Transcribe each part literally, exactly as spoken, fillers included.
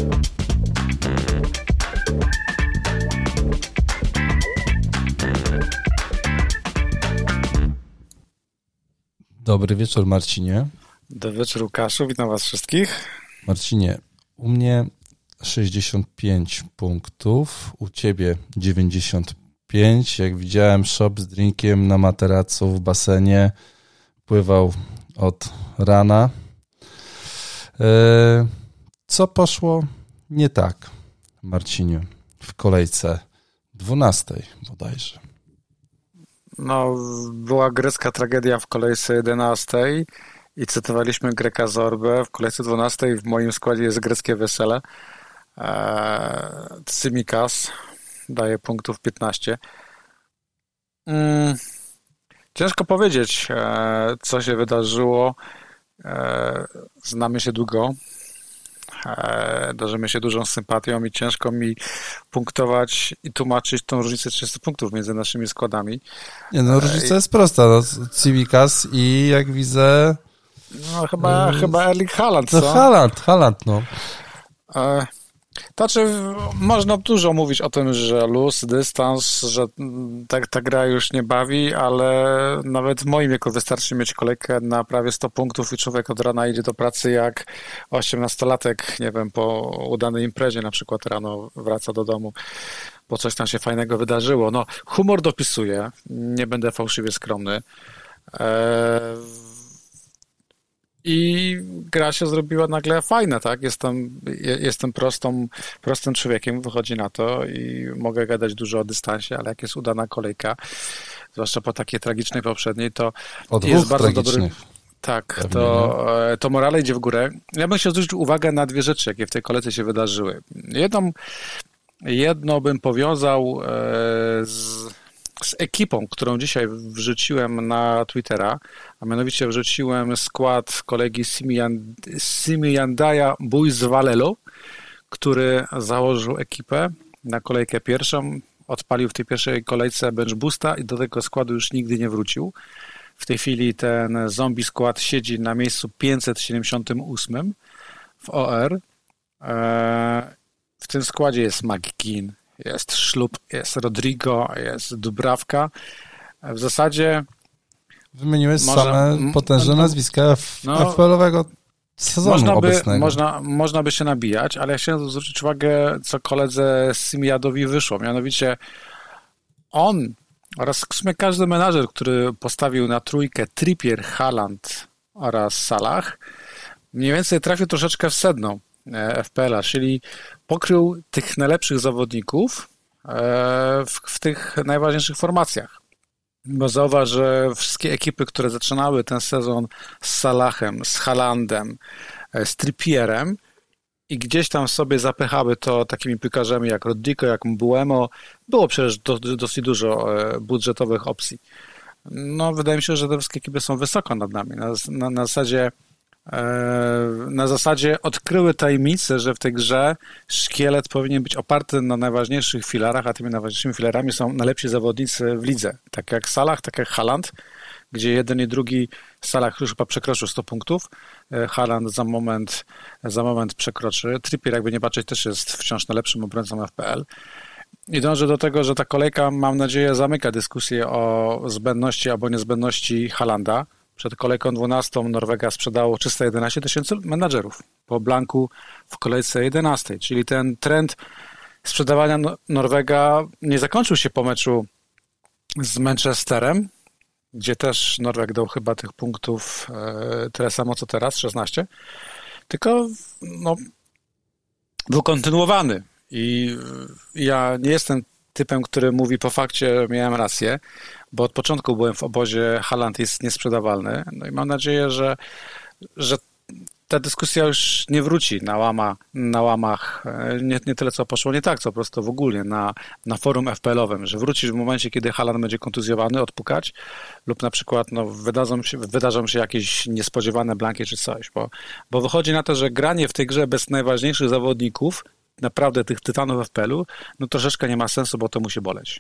Dobry wieczór, Marcinie. Dobry wieczór, Łukaszu. Witam was wszystkich. Marcinie, u mnie sześćdziesiąt pięć punktów, u ciebie dziewięćdziesiąt pięć. Jak widziałem, shop z drinkiem na materacu w basenie pływał od rana. Co poszło nie tak, Marcinie, w kolejce dwunastej bodajże? No, była grecka tragedia w kolejce jedenastej i cytowaliśmy Greka Zorbę. W kolejce dwunastej w moim składzie jest greckie wesele. Eee, Tsimikas daje punktów piętnaście. Hmm, ciężko powiedzieć, e, co się wydarzyło. E, znamy się długo. E, darzymy się dużą sympatią i ciężko mi punktować i tłumaczyć tą różnicę trzydziestu punktów między naszymi składami. Nie, no różnica jest prosta. No, Tsimikas i jak widzę... No chyba, yy, chyba Erling Haaland, co? No Haaland, Haaland, no. E, to znaczy, można dużo mówić o tym, że luz, dystans, że ta, ta gra już nie bawi, ale nawet w moim wieku wystarczy mieć kolejkę na prawie sto punktów i człowiek od rana idzie do pracy jak osiemnastolatek, nie wiem, po udanej imprezie na przykład rano wraca do domu, bo coś tam się fajnego wydarzyło. No, humor dopisuje, nie będę fałszywie skromny. E, I gra się zrobiła nagle fajna, tak? Jestem, jestem prostą, prostym człowiekiem, wychodzi na to i mogę gadać dużo o dystansie, ale jak jest udana kolejka, zwłaszcza po takiej tragicznej poprzedniej, to o jest bardzo tragicznych. dobry. Tak, to, to morale idzie w górę. Ja bym chciał zwrócić uwagę na dwie rzeczy, jakie w tej kolejce się wydarzyły. Jedną, jedno bym powiązał z z ekipą, którą dzisiaj wrzuciłem na Twittera, a mianowicie wrzuciłem skład kolegi Simiandaja Buizvalelo, który założył ekipę na kolejkę pierwszą, odpalił w tej pierwszej kolejce bench boosta i do tego składu już nigdy nie wrócił. W tej chwili ten zombie skład siedzi na miejscu pięćset siedemdziesiątym ósmym w O R. W tym składzie jest McGinn, jest Szlub, jest Rodrigo, jest Dubrawka. W zasadzie... Wymieniłeś może, same potężne no, nazwiska F- no, F P L-owego sezonu można by, obecnego. Można, można by się nabijać, ale ja chciałem zwrócić uwagę, co koledze Simiadowi wyszło. Mianowicie on oraz w sumie każdy menadżer, który postawił na trójkę Trippier, Haaland oraz Salah, mniej więcej trafił troszeczkę w sedno F P L-a, czyli pokrył tych najlepszych zawodników w, w tych najważniejszych formacjach. Bo zauważ, że wszystkie ekipy, które zaczynały ten sezon z Salahem, z Haalandem, z Trippierem i gdzieś tam sobie zapychały to takimi piłkarzami jak Rodrigo, jak Mbuemo, było przecież do, dosyć dużo budżetowych opcji. No, wydaje mi się, że te wszystkie ekipy są wysoko nad nami. Na, na, na zasadzie na zasadzie odkryły tajemnicę, że w tej grze szkielet powinien być oparty na najważniejszych filarach, a tymi najważniejszymi filarami są najlepsi zawodnicy w lidze. Tak jak Salah, tak jak Haaland, gdzie jeden i drugi, Salah już chyba przekroczył sto punktów, Haaland za moment, za moment przekroczy. Trippier, jakby nie patrzeć, też jest wciąż najlepszym obrońcą F P L. I dążę do tego, że ta kolejka, mam nadzieję, zamyka dyskusję o zbędności albo niezbędności Haalanda. Przed kolejką dwunastą Norwega sprzedało trzysta jedenaście tysięcy menadżerów po blanku w kolejce jedenastej, czyli ten trend sprzedawania Norwega nie zakończył się po meczu z Manchesterem, gdzie też Norweg dał chyba tych punktów e, tyle samo co teraz, szesnaście, tylko no, był kontynuowany i ja nie jestem typem, który mówi po fakcie, miałem rację, bo od początku byłem w obozie Haaland jest niesprzedawalny. No i mam nadzieję, że, że ta dyskusja już nie wróci na, łama, na łamach, nie, nie tyle co poszło nie tak, co po prostu w ogóle na, na forum F P L-owym, że wrócisz w momencie, kiedy Haaland będzie kontuzjowany, odpukać lub na przykład no, wydarzą, się, wydarzą się jakieś niespodziewane blanki czy coś, bo, bo wychodzi na to, że granie w tej grze bez najważniejszych zawodników, naprawdę tych tytanów F P L-u, no troszeczkę nie ma sensu, bo to musi boleć.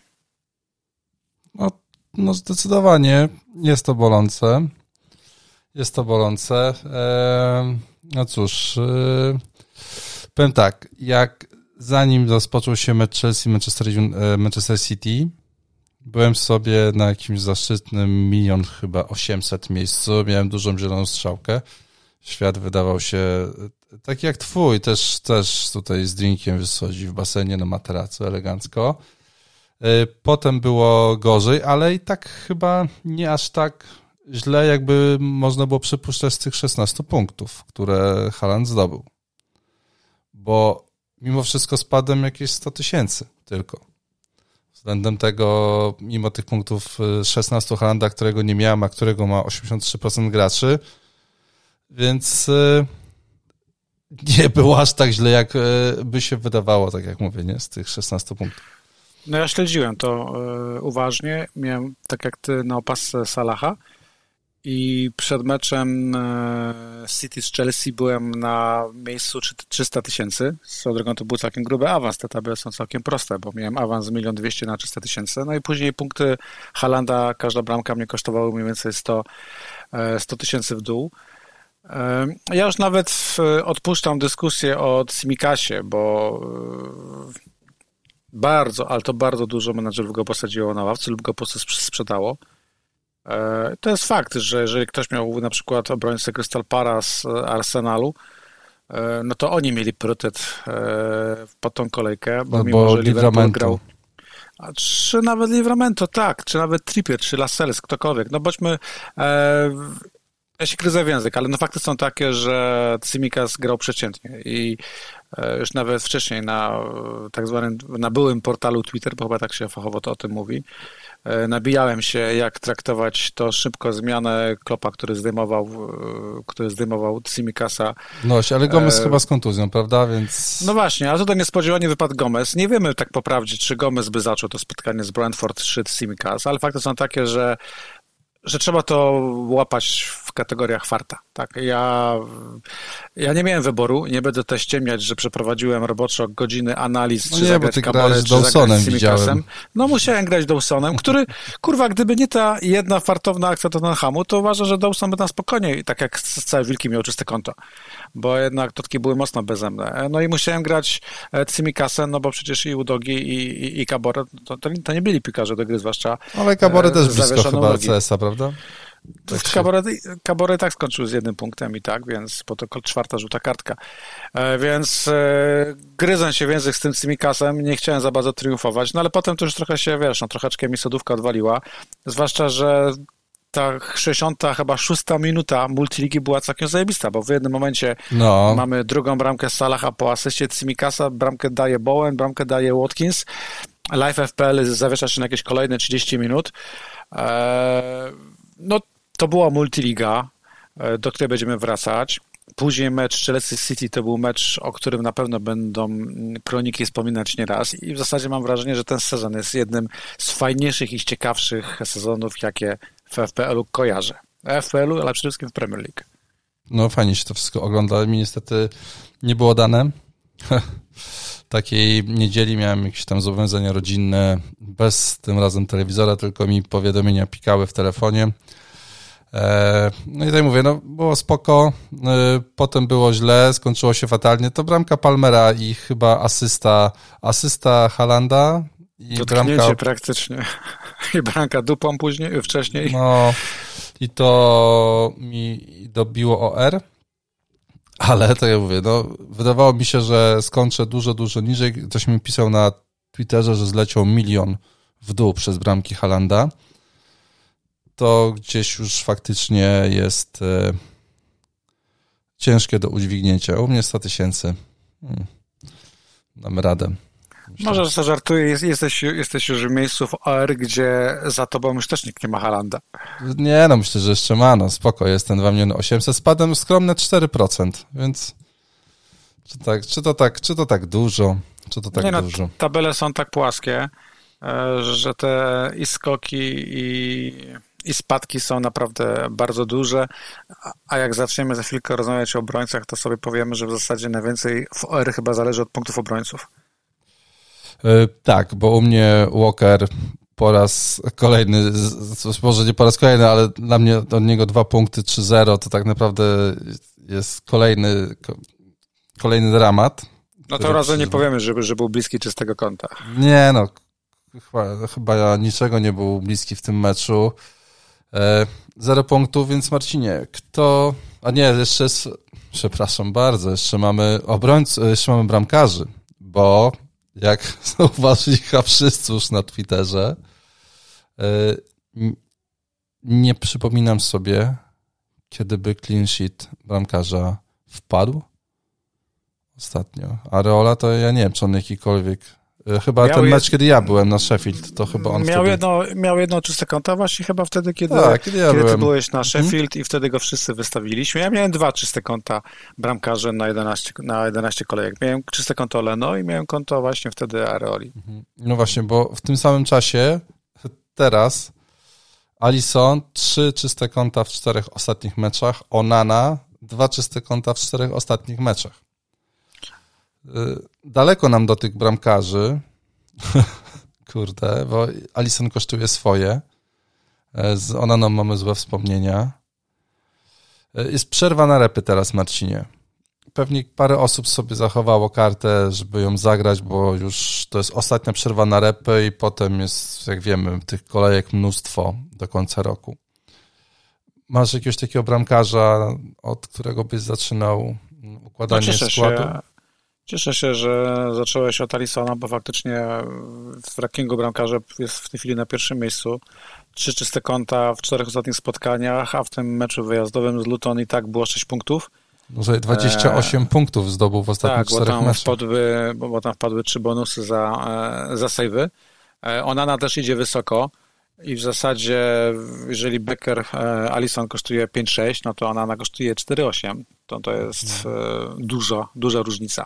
No, no zdecydowanie jest to bolące. Jest to bolące. Eee, no cóż, eee, Powiem tak, jak zanim rozpoczął się mecz Chelsea, Manchester, Manchester City, byłem sobie na jakimś zaszczytnym milion chyba osiemset miejscu, miałem dużą zieloną strzałkę. Świat wydawał się taki jak twój, też, też tutaj z drinkiem wyschodzi w basenie na materacu elegancko. Potem było gorzej, ale i tak chyba nie aż tak źle, jakby można było przypuszczać z tych szesnastu punktów, które Haaland zdobył. Bo mimo wszystko spadłem jakieś sto tysięcy tylko. Względem tego, mimo tych punktów szesnastu Haalanda, którego nie miałem, a którego ma osiemdziesiąt trzy procent graczy, więc nie było aż tak źle, jak by się wydawało, tak jak mówię, nie? Z tych szesnastu punktów. No ja śledziłem to y, uważnie. Miałem, tak jak ty, na opasce Salaha i przed meczem y, City z Chelsea byłem na miejscu trzysta tysięcy. Swoją drogą to był całkiem gruby awans. Te tabele są całkiem proste, bo miałem awans z milion dwieście na trzysta tysięcy. No i później punkty Haalanda, każda bramka mnie kosztowała mniej więcej sto tysięcy w dół. Ja już nawet odpuszczam dyskusję o Tsimicasie, bo bardzo, ale to bardzo dużo menadżerów go posadziło na ławce lub go po prostu sprzedało. To jest fakt, że jeżeli ktoś miał na przykład obrońcę Crystal Palace, Arsenalu, no to oni mieli priorytet pod tą kolejkę, bo no mimo, bo że Liverpool Livramento. grał... A czy nawet Livramento, tak, czy nawet Trippier, czy Lascelles, ktokolwiek. No bądźmy... E, ja się gryzę w język, ale no fakty są takie, że Tsimikas grał przeciętnie i e, już nawet wcześniej na tak zwanym, na byłym portalu Twitter, bo chyba tak się fachowo to o tym mówi, e, nabijałem się, jak traktować to szybko zmianę Kloppa, który zdejmował, e, który zdejmował Tsimikasa. No, ale Gomez e, chyba z kontuzją, prawda? Więc... No właśnie, a tutaj niespodziewanie wypadł Gomez. Nie wiemy tak po prawdzie, czy Gomez by zaczął to spotkanie z Brentford czy Tsimikas, ale fakty są takie, że że trzeba to łapać w kategoriach farta. Tak? Ja, ja nie miałem wyboru, nie będę też ściemniać, że przeprowadziłem roboczo godziny analiz, no czy nie, zagrać Caboret, czy Dawsonem zagrać z Simikasem. No musiałem grać Dawsonem, który, kurwa, gdyby nie ta jedna fartowna akcja Tottenhamu, to uważam, że Dawson by tam spokojnie, tak jak całe wilki, miał czyste konto. Bo jednak totki były mocno bezemne. No i musiałem grać Simikasem, no bo przecież i Udogi i, i, i Caboret, to, to nie byli piłkarze do gry, zwłaszcza ale Caboret też blisko chyba nogi. C S a, prawda? Tak Caboret, Caboret tak skończył z jednym punktem i tak, więc po to czwarta żółta kartka. E, więc e, gryzę się w język z tym Tsimikasem, nie chciałem za bardzo triumfować, no ale potem to już trochę się, wiesz, no troszeczkę mi sodówka odwaliła, zwłaszcza, że ta sześćdziesiąta chyba szósta minuta multiligi była całkiem zajebista, bo w jednym momencie no. mamy drugą bramkę Salaha po asyście Tsimikasa, bramkę daje Bowen, bramkę daje Watkins, Live F P L zawiesza się na jakieś kolejne trzydzieści minut. E, no to była multiliga, do której będziemy wracać. Później mecz Chelsea City to był mecz, o którym na pewno będą kroniki wspominać nieraz i w zasadzie mam wrażenie, że ten sezon jest jednym z fajniejszych i ciekawszych sezonów, jakie w F P L-u kojarzę. W F P L-u, ale przede wszystkim w Premier League. No fajnie się to wszystko ogląda, ale mi niestety nie było dane. Takiej niedzieli miałem jakieś tam zobowiązania rodzinne, bez tym razem telewizora, tylko mi powiadomienia pikały w telefonie. No i tak mówię, no było spoko, potem było źle, skończyło się fatalnie. To bramka Palmera i chyba asysta, asysta Haalanda. I dotknięcie bramka... praktycznie. I bramka dupą później, wcześniej. No i to mi dobiło O R. Ale to ja mówię, no wydawało mi się, że skończę dużo, dużo niżej. Ktoś mi pisał na Twitterze, że zleciał milion w dół przez bramki Haalanda. To gdzieś już faktycznie jest e, ciężkie do udźwignięcia. U mnie sto tysięcy. Hmm. Dam radę. Myślę. Może że żartuję, jest, jesteś, jesteś już w miejscu w O R, gdzie za tobą już też nikt nie ma Haalanda. Nie, no myślę, że jeszcze ma, no spoko, jest ten dwa miliony osiemset, spadłem skromne cztery procent, więc czy, tak, czy, to tak, czy to tak dużo, czy to tak nie, dużo? No, tabele są tak płaskie, że te i skoki i, i spadki są naprawdę bardzo duże, a jak zaczniemy za chwilkę rozmawiać o obrońcach, to sobie powiemy, że w zasadzie najwięcej w O R chyba zależy od punktów obrońców. Tak, bo u mnie Walker po raz kolejny, może nie po raz kolejny, ale dla mnie od niego dwa punkty, trzy zero, to tak naprawdę jest kolejny kolejny dramat. No to razem nie powiemy, że, że był bliski czystego kąta. Nie no, chyba, chyba niczego nie był bliski w tym meczu. E, zero punktów, więc Marcinie, kto... A nie, jeszcze jest... Przepraszam bardzo, jeszcze mamy obrońców, jeszcze mamy bramkarzy, bo jak zauważyli chyba wszyscy już na Twitterze, e, nie przypominam sobie, kiedy by clean sheet bramkarza wpadł ostatnio. Areola to ja nie wiem, czy on jakikolwiek... Chyba miał ten mecz, jed... kiedy ja byłem na Sheffield, to chyba on miał wtedy... Jedno, miał jedno czyste konto właśnie chyba wtedy, kiedy, tak, kiedy, ja kiedy byłem. ty byłeś na Sheffield hmm? i wtedy go wszyscy wystawiliśmy. Ja miałem dwa czyste konta bramkarze na jedenaście, na jedenaście kolejek. Miałem czyste konto Leno i miałem konto właśnie wtedy Areoli. No właśnie, bo w tym samym czasie teraz Alisson trzy czyste konta w czterech ostatnich meczach, Onana dwa czyste konta w czterech ostatnich meczach. Daleko nam do tych bramkarzy, kurde, bo Alisson kosztuje swoje, z Onaną mamy złe wspomnienia. Jest przerwa na repy teraz, Marcinie. Pewnie parę osób sobie zachowało kartę, żeby ją zagrać, bo już to jest ostatnia przerwa na repy i potem jest, jak wiemy, tych kolejek mnóstwo do końca roku. Masz jakiegoś takiego bramkarza, od którego byś zaczynał układanie no, składu? Się. Cieszę się, że zacząłeś od Alissona, bo faktycznie w rankingu bramkarza jest w tej chwili na pierwszym miejscu. Trzy czyste konta w czterech ostatnich spotkaniach, a w tym meczu wyjazdowym z Luton i tak było sześć punktów. Może dwadzieścia osiem e... punktów zdobył w ostatnich tak, czterech bo meczach. Wpadły, bo tam wpadły trzy bonusy za, za sejwy. Onana też idzie wysoko i w zasadzie jeżeli Becker, Alisson kosztuje pięć sześć, no to Onana kosztuje cztery osiem. To, to jest hmm. dużo, duża różnica.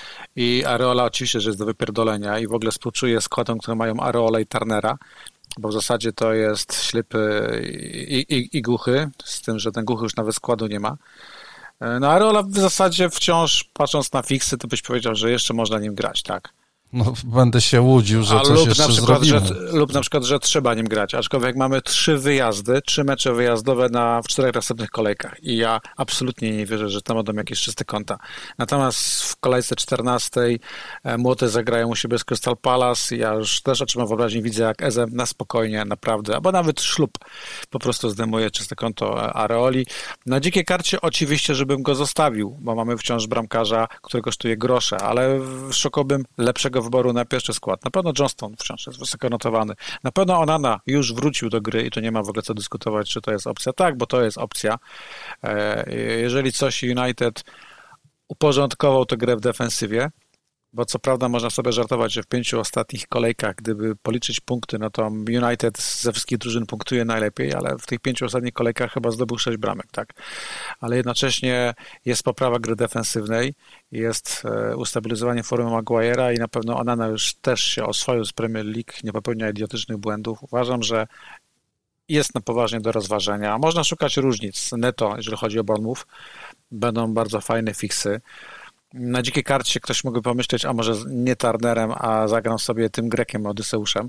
I Areola oczywiście, że jest do wypierdolenia i w ogóle współczuję składom, które mają Areola i Turnera, bo w zasadzie to jest ślepy i, i, i głuchy, z tym, że ten głuchy już nawet składu nie ma. No Areola w zasadzie wciąż, patrząc na fiksy, to byś powiedział, że jeszcze można nim grać, tak? No, będę się łudził, że A coś lub jeszcze na przykład, zrobimy. Że, lub na przykład, że trzeba nim grać, aczkolwiek mamy trzy wyjazdy, trzy mecze wyjazdowe na, w czterech następnych kolejkach i ja absolutnie nie wierzę, że tam będą jakieś czyste konta. Natomiast w kolejce czternastej młote zagrają u siebie z Crystal Palace, ja już też oczyma wyobraźni widzę, jak Eze na spokojnie, naprawdę, albo nawet Szlub po prostu zdejmuje czyste konto Areoli. Na dzikiej karcie oczywiście, żebym go zostawił, bo mamy wciąż bramkarza, który kosztuje grosze, ale szukałbym lepszego wyboru na pierwszy skład. Na pewno Johnston wciąż jest wysoko notowany. Na pewno Onana już wrócił do gry i to nie ma w ogóle co dyskutować, czy to jest opcja. Tak, bo to jest opcja. Jeżeli coś United uporządkował tę grę w defensywie, bo co prawda można sobie żartować, że w pięciu ostatnich kolejkach, gdyby policzyć punkty, no to United ze wszystkich drużyn punktuje najlepiej, ale w tych pięciu ostatnich kolejkach chyba zdobył sześć bramek, tak? Ale jednocześnie jest poprawa gry defensywnej, jest ustabilizowanie formy Maguire'a i na pewno Onana już też się oswoił z Premier League, nie popełnia idiotycznych błędów. Uważam, że jest na poważnie do rozważenia. Można szukać różnic netto, jeżeli chodzi o Bournemouth. Będą bardzo fajne fiksy. Na dzikiej karcie ktoś mógłby pomyśleć, a może nie Turnerem, a zagram sobie tym Grekiem, Odyseuszem.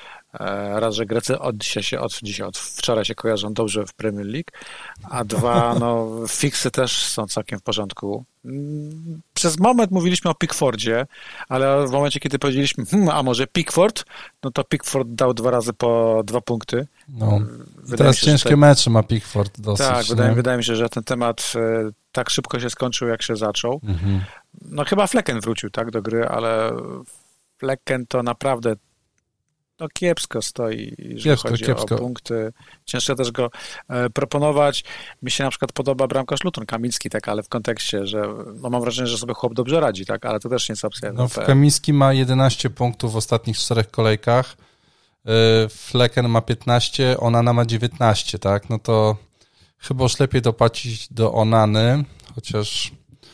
Raz, że Grecy od dzisiaj się, od dzisiaj, od wczoraj się kojarzą dobrze w Premier League, a dwa, no fiksy też są całkiem w porządku. Przez moment mówiliśmy o Pickfordzie, ale w momencie, kiedy powiedzieliśmy, hmm, a może Pickford, no to Pickford dał dwa razy po dwa punkty. No. Teraz się, ciężkie te... mecze ma Pickford dosyć. Tak, wydaje, wydaje mi się, że ten temat e, tak szybko się skończył, jak się zaczął. Mhm. No chyba Flecken wrócił tak do gry, ale Flecken to naprawdę no kiepsko stoi, jeżeli kiepsko, chodzi kiepsko. o punkty. Ciężko też go e, proponować. Mi się na przykład podoba bramkarz Luton, Kamiński, tak, ale w kontekście, że no mam wrażenie, że sobie chłop dobrze radzi, tak, ale to też nie jest opcja. No, Kamiński ma jedenaście punktów w ostatnich czterech kolejkach, e, Flecken ma piętnaście, Onana ma dziewiętnaście, tak, no to chyba już lepiej dopłacić do Onany, chociaż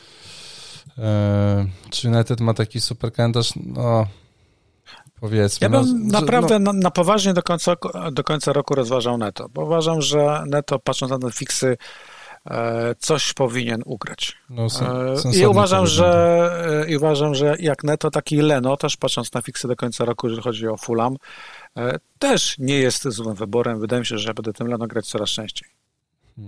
e, czy United ma taki super kalendarz, no powiedzmy. Ja bym no, naprawdę no. na, na poważnie do końca, do końca roku rozważał Neto, bo uważam, że Neto, patrząc na te fiksy, e, coś powinien ugrać. No, sen, e, I uważam, że e, i uważam, że jak Neto, taki Leno, też patrząc na fiksy do końca roku, jeżeli chodzi o Fulham, e, też nie jest złym wyborem. Wydaje mi się, że ja będę tym Leno grać coraz częściej.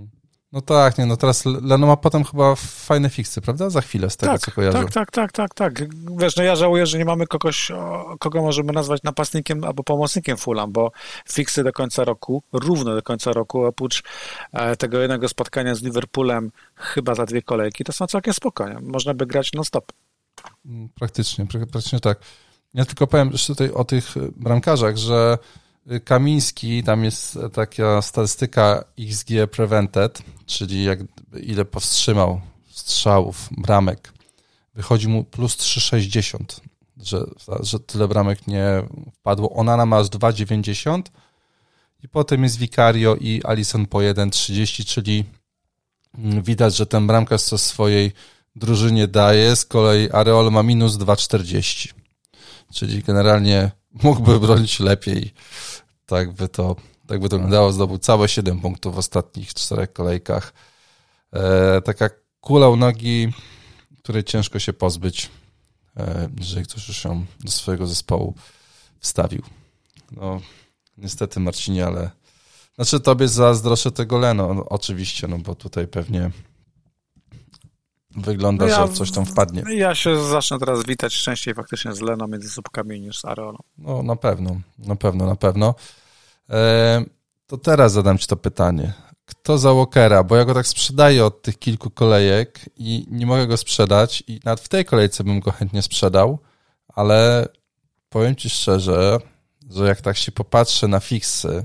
No tak, nie, no teraz Leno ma potem chyba fajne fiksy, prawda? Za chwilę z tego, tak, co kojarzę. Tak, tak, tak, tak, tak. Wiesz, no ja żałuję, że nie mamy kogoś, kogo możemy nazwać napastnikiem albo pomocnikiem Fulham, bo fiksy do końca roku, równo do końca roku, oprócz tego jednego spotkania z Liverpoolem, chyba za dwie kolejki, to są całkiem spokojnie. Można by grać non-stop. Praktycznie, praktycznie tak. Ja tylko powiem jeszcze tutaj o tych bramkarzach, że Kamiński, tam jest taka statystyka X G prevented, czyli jak, ile powstrzymał strzałów, bramek. Wychodzi mu plus trzy sześćdziesiąt, że, że tyle bramek nie wpadło. Onana ma aż dwa dziewięćdziesiąt i potem jest Vicario i Alisson po jeden trzydzieści, czyli widać, że ten bramkarz co swojej drużynie daje, z kolei Areola ma minus dwa czterdzieści, czyli generalnie mógłby bronić lepiej. Tak by to, tak by to wyglądało. Zdobył całe siedem punktów w ostatnich czterech kolejkach. E, taka kula u nogi, której ciężko się pozbyć, e, jeżeli ktoś już ją do swojego zespołu wstawił. No, niestety Marcinie, ale znaczy tobie zazdroszczę tego Leno, no, oczywiście, no bo tutaj pewnie wygląda, no ja, że coś tam wpadnie. Ja się zacznę teraz witać częściej faktycznie z Leno między słupkami niż z Areolą. No na pewno, na pewno, na pewno. E, to teraz zadam ci to pytanie. Kto za Walkera? Bo ja go tak sprzedaję od tych kilku kolejek i nie mogę go sprzedać i nawet w tej kolejce bym go chętnie sprzedał, ale powiem ci szczerze, że jak tak się popatrzę na fiksy,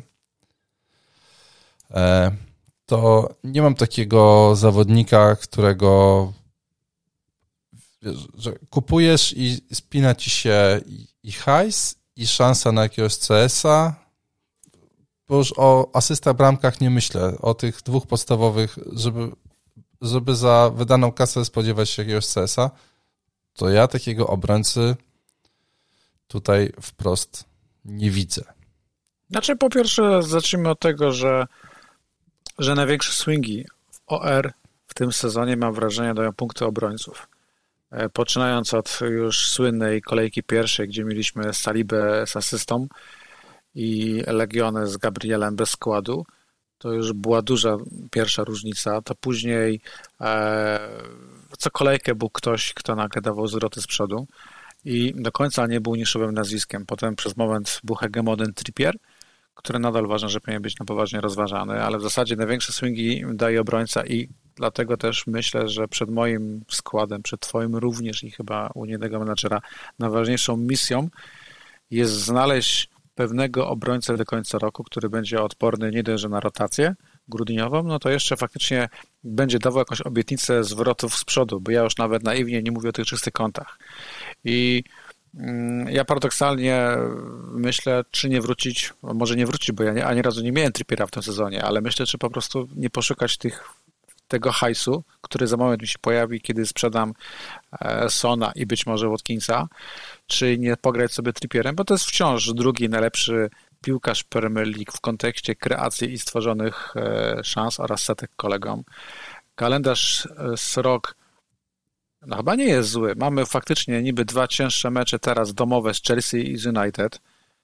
e, to nie mam takiego zawodnika, którego wiesz, że kupujesz i spina ci się i, i hajs, i szansa na jakiegoś C S a, bo już o asystach, bramkach nie myślę, o tych dwóch podstawowych, żeby, żeby za wydaną kasę spodziewać się jakiegoś C S a, to ja takiego obrońcy tutaj wprost nie widzę. Znaczy po pierwsze zacznijmy od tego, że że największe swingi w O R w tym sezonie, mam wrażenie, dają punkty obrońców. Poczynając od już słynnej kolejki pierwszej, gdzie mieliśmy Salibę z asystą i Legionę z Gabrielem bez składu, to już była duża pierwsza różnica. To później e, co kolejkę był ktoś, kto nagle dawał zwroty z przodu i do końca nie był niszowym nazwiskiem. Potem przez moment był hegemonem Trippier, który nadal uważam, że powinien być na poważnie rozważany, ale w zasadzie największe swingi daje obrońca i dlatego też myślę, że przed moim składem, przed twoim również i chyba u jednego menadżera najważniejszą misją jest znaleźć pewnego obrońcę do końca roku, który będzie odporny nie dość, że na rotację grudniową, no to jeszcze faktycznie będzie dawał jakąś obietnicę zwrotów z przodu, bo ja już nawet naiwnie nie mówię o tych czystych kątach. I ja paradoksalnie myślę, czy nie wrócić, może nie wrócić, bo ja nie, ani razu nie miałem Trippiera w tym sezonie, ale myślę, czy po prostu nie poszukać tych, tego hajsu, który za moment mi się pojawi, kiedy sprzedam Sona i być może Watkinsa, czy nie pograć sobie Trippierem, bo to jest wciąż drugi najlepszy piłkarz Premier League w kontekście kreacji i stworzonych szans oraz setek kolegom. Kalendarz z rok no chyba nie jest zły. Mamy faktycznie niby dwa cięższe mecze teraz domowe z Chelsea i z United.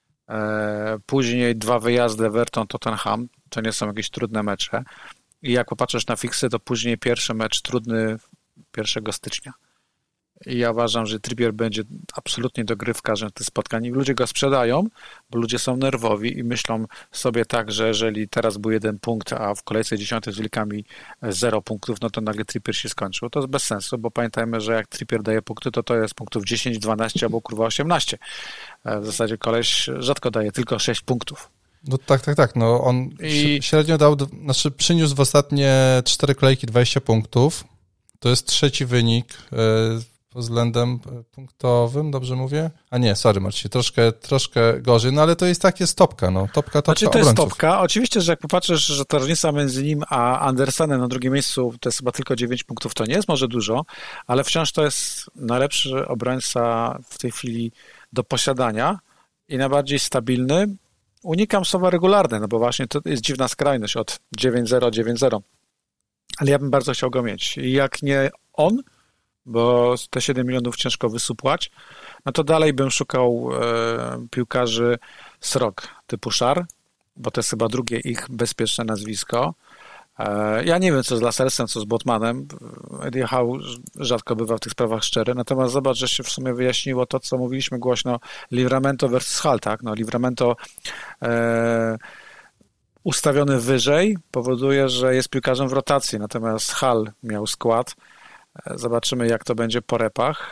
Później dwa wyjazdy Everton, Tottenham. To nie są jakieś trudne mecze. I jak popatrzysz na fiksy, to później pierwszy mecz trudny pierwszego stycznia. I ja uważam, że Trippier będzie absolutnie dogrywkarzem tych spotkań. I ludzie go sprzedają, bo ludzie są nerwowi i myślą sobie tak, że jeżeli teraz był jeden punkt, a w kolejce dziesiątej z Wilkami zero punktów, no to nagle Trippier się skończył. To jest bez sensu, bo pamiętajmy, że jak Trippier daje punkty, to to jest punktów dziesięć, dwanaście albo kurwa osiemnaście. W zasadzie koleś rzadko daje tylko sześć punktów. No tak, tak, tak. No on I... średnio dał, znaczy przyniósł w ostatnie cztery kolejki dwadzieścia punktów. To jest trzeci wynik pod względem punktowym, dobrze mówię? A nie, sorry Marcin, troszkę, troszkę gorzej, no ale to jest takie topka, no, topka, topka znaczy, to obrońców. Jest topka, oczywiście, że jak popatrzysz, że ta różnica między nim a Andersenem na drugim miejscu to jest chyba tylko dziewięć punktów, to nie jest może dużo, ale wciąż to jest najlepszy obrońca w tej chwili do posiadania i najbardziej stabilny. Unikam słowa regularne, no bo właśnie to jest dziwna skrajność od dziewięć zero, dziewięć zero, ale ja bym bardzo chciał go mieć i jak nie on, bo te siedem milionów ciężko wysupłać, no to dalej bym szukał e, piłkarzy z rok typu Szar, bo to jest chyba drugie ich bezpieczne nazwisko. Ja nie wiem, co z Lasersem, co z Botmanem. Eddie Howe rzadko bywa w tych sprawach szczery, natomiast zobacz, że się w sumie wyjaśniło to, co mówiliśmy głośno, Livramento versus Hull, tak? No, Livramento e, ustawiony wyżej powoduje, że jest piłkarzem w rotacji, natomiast Hull miał skład. Zobaczymy, jak to będzie po repach.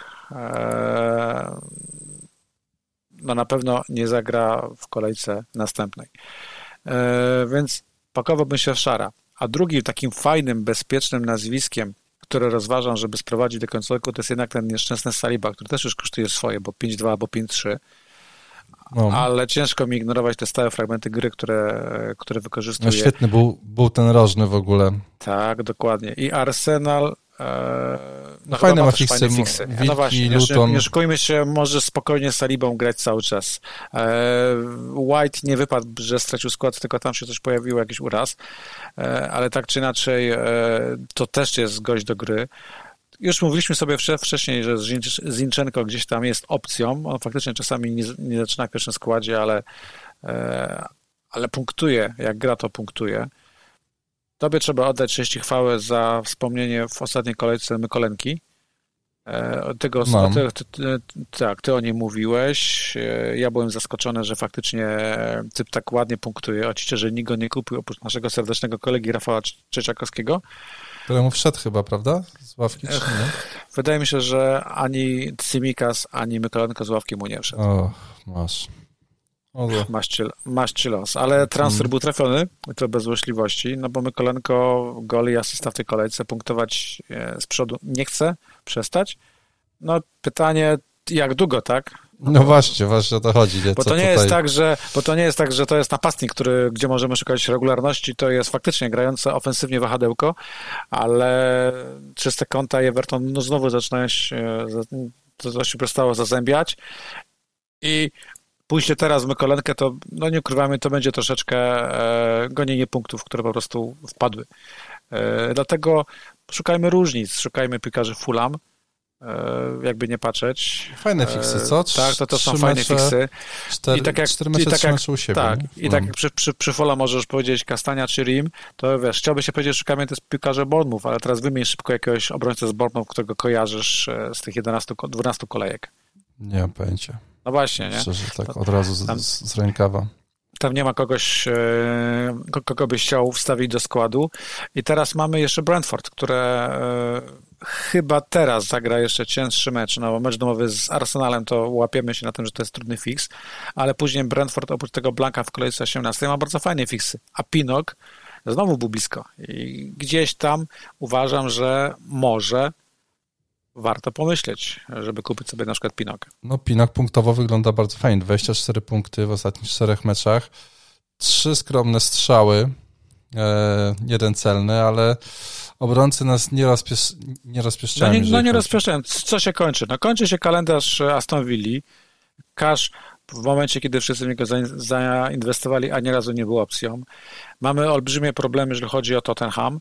E, no na pewno nie zagra w kolejce następnej. E, więc pakowałbym się w Szara. A drugim takim fajnym, bezpiecznym nazwiskiem, które rozważam, żeby sprowadzić do końca roku, to jest jednak ten nieszczęsny Saliba, który też już kosztuje swoje, bo pięć dwa albo pięć trzy. No. Ale ciężko mi ignorować te stałe fragmenty gry, które, które wykorzystuje. No świetny był, był ten rożny w ogóle. Tak, dokładnie. I Arsenal e, no fajne ma fiksy. fiksy. Wilki, no właśnie, Luton. Nie, nie szukujmy się, może spokojnie z Salibą grać cały czas. E, White nie wypadł, że stracił skład, tylko tam się coś pojawiło, jakiś uraz. E, ale tak czy inaczej e, to też jest gość do gry. Już mówiliśmy sobie wcześniej, że Zinchenko gdzieś tam jest opcją. On faktycznie czasami nie, nie zaczyna w pierwszym składzie, ale, e, ale punktuje. Jak gra, to punktuje. Tobie trzeba oddać cześć i chwałę za wspomnienie w ostatniej kolejce Mykolenki. E, tego, o, ty, ty, ty, tak, ty o nim mówiłeś. E, ja byłem zaskoczony, że faktycznie typ tak ładnie punktuje. Oczywiście, że nikt go nie kupił oprócz naszego serdecznego kolegi Rafała Trzeciakowskiego. Któremu wszedł chyba, prawda? Z ławki, czy nie? Wydaje mi się, że ani Tsimikas, ani Mykolenko z ławki mu nie wszedł. O, masz. O, masz, ci, masz ci los. Ale transfer hmm. był trafiony, to bez złośliwości, no bo Mykolenko gol i asysta w tej kolejce, punktować z przodu nie chce przestać. No pytanie, jak długo, tak? No właśnie, właśnie o to chodzi. Nie? Bo to nie tutaj... jest tak, że, bo to nie jest tak, że to jest napastnik, który, gdzie możemy szukać regularności, to jest faktycznie grające ofensywnie wahadełko, ale czyste kąta i Everton no znowu zaczynają się, to się przestało zazębiać i pójście teraz w Mykolenkę, to no nie ukrywamy, to będzie troszeczkę e, gonienie punktów, które po prostu wpadły. E, dlatego szukajmy różnic, szukajmy piłkarzy Fulham, jakby nie patrzeć. Fajne fiksy, co? Trz, tak, to, to są fajne mecze, fiksy. Cztery, I tak jak, cztery mecze, i tak jak, mecze u siebie. Tak, nie? i tak jak przy, przy, przy Fola możesz powiedzieć Kastania czy Rim, to wiesz, chciałby się powiedzieć, że szukamy też piłkarze Bournemouth, ale teraz wymień szybko jakiegoś obrońcę z Bournemouth, którego kojarzysz z tych jedenastu, dwunastu kolejek. Nie mam pojęcia. No właśnie, nie? Szczerze, tak to, od razu z, tam, z rękawa. Tam nie ma kogoś, kogo byś chciał wstawić do składu. I teraz mamy jeszcze Brentford, które chyba teraz zagra jeszcze cięższy mecz, no bo mecz domowy z Arsenalem to łapiemy się na tym, że to jest trudny fix, ale później Brentford oprócz tego Blanka w kolejce osiemnastej ma bardzo fajne fiksy, a Pinnock znowu był blisko i gdzieś tam uważam, że może warto pomyśleć, żeby kupić sobie na przykład Pinnock. No Pinnock punktowo wygląda bardzo fajnie, dwadzieścia cztery punkty w ostatnich czterech meczach, trzy skromne strzały, e, jeden celny, ale obrońcy nas nie, rozpiesz, nie rozpieszczają. No nie, no nie rozpieszczają. Co się kończy? No kończy się kalendarz Aston Villa. Cash w momencie, kiedy wszyscy w niego zainwestowali, a nieraz nie był opcją. Mamy olbrzymie problemy, jeżeli chodzi o Tottenham.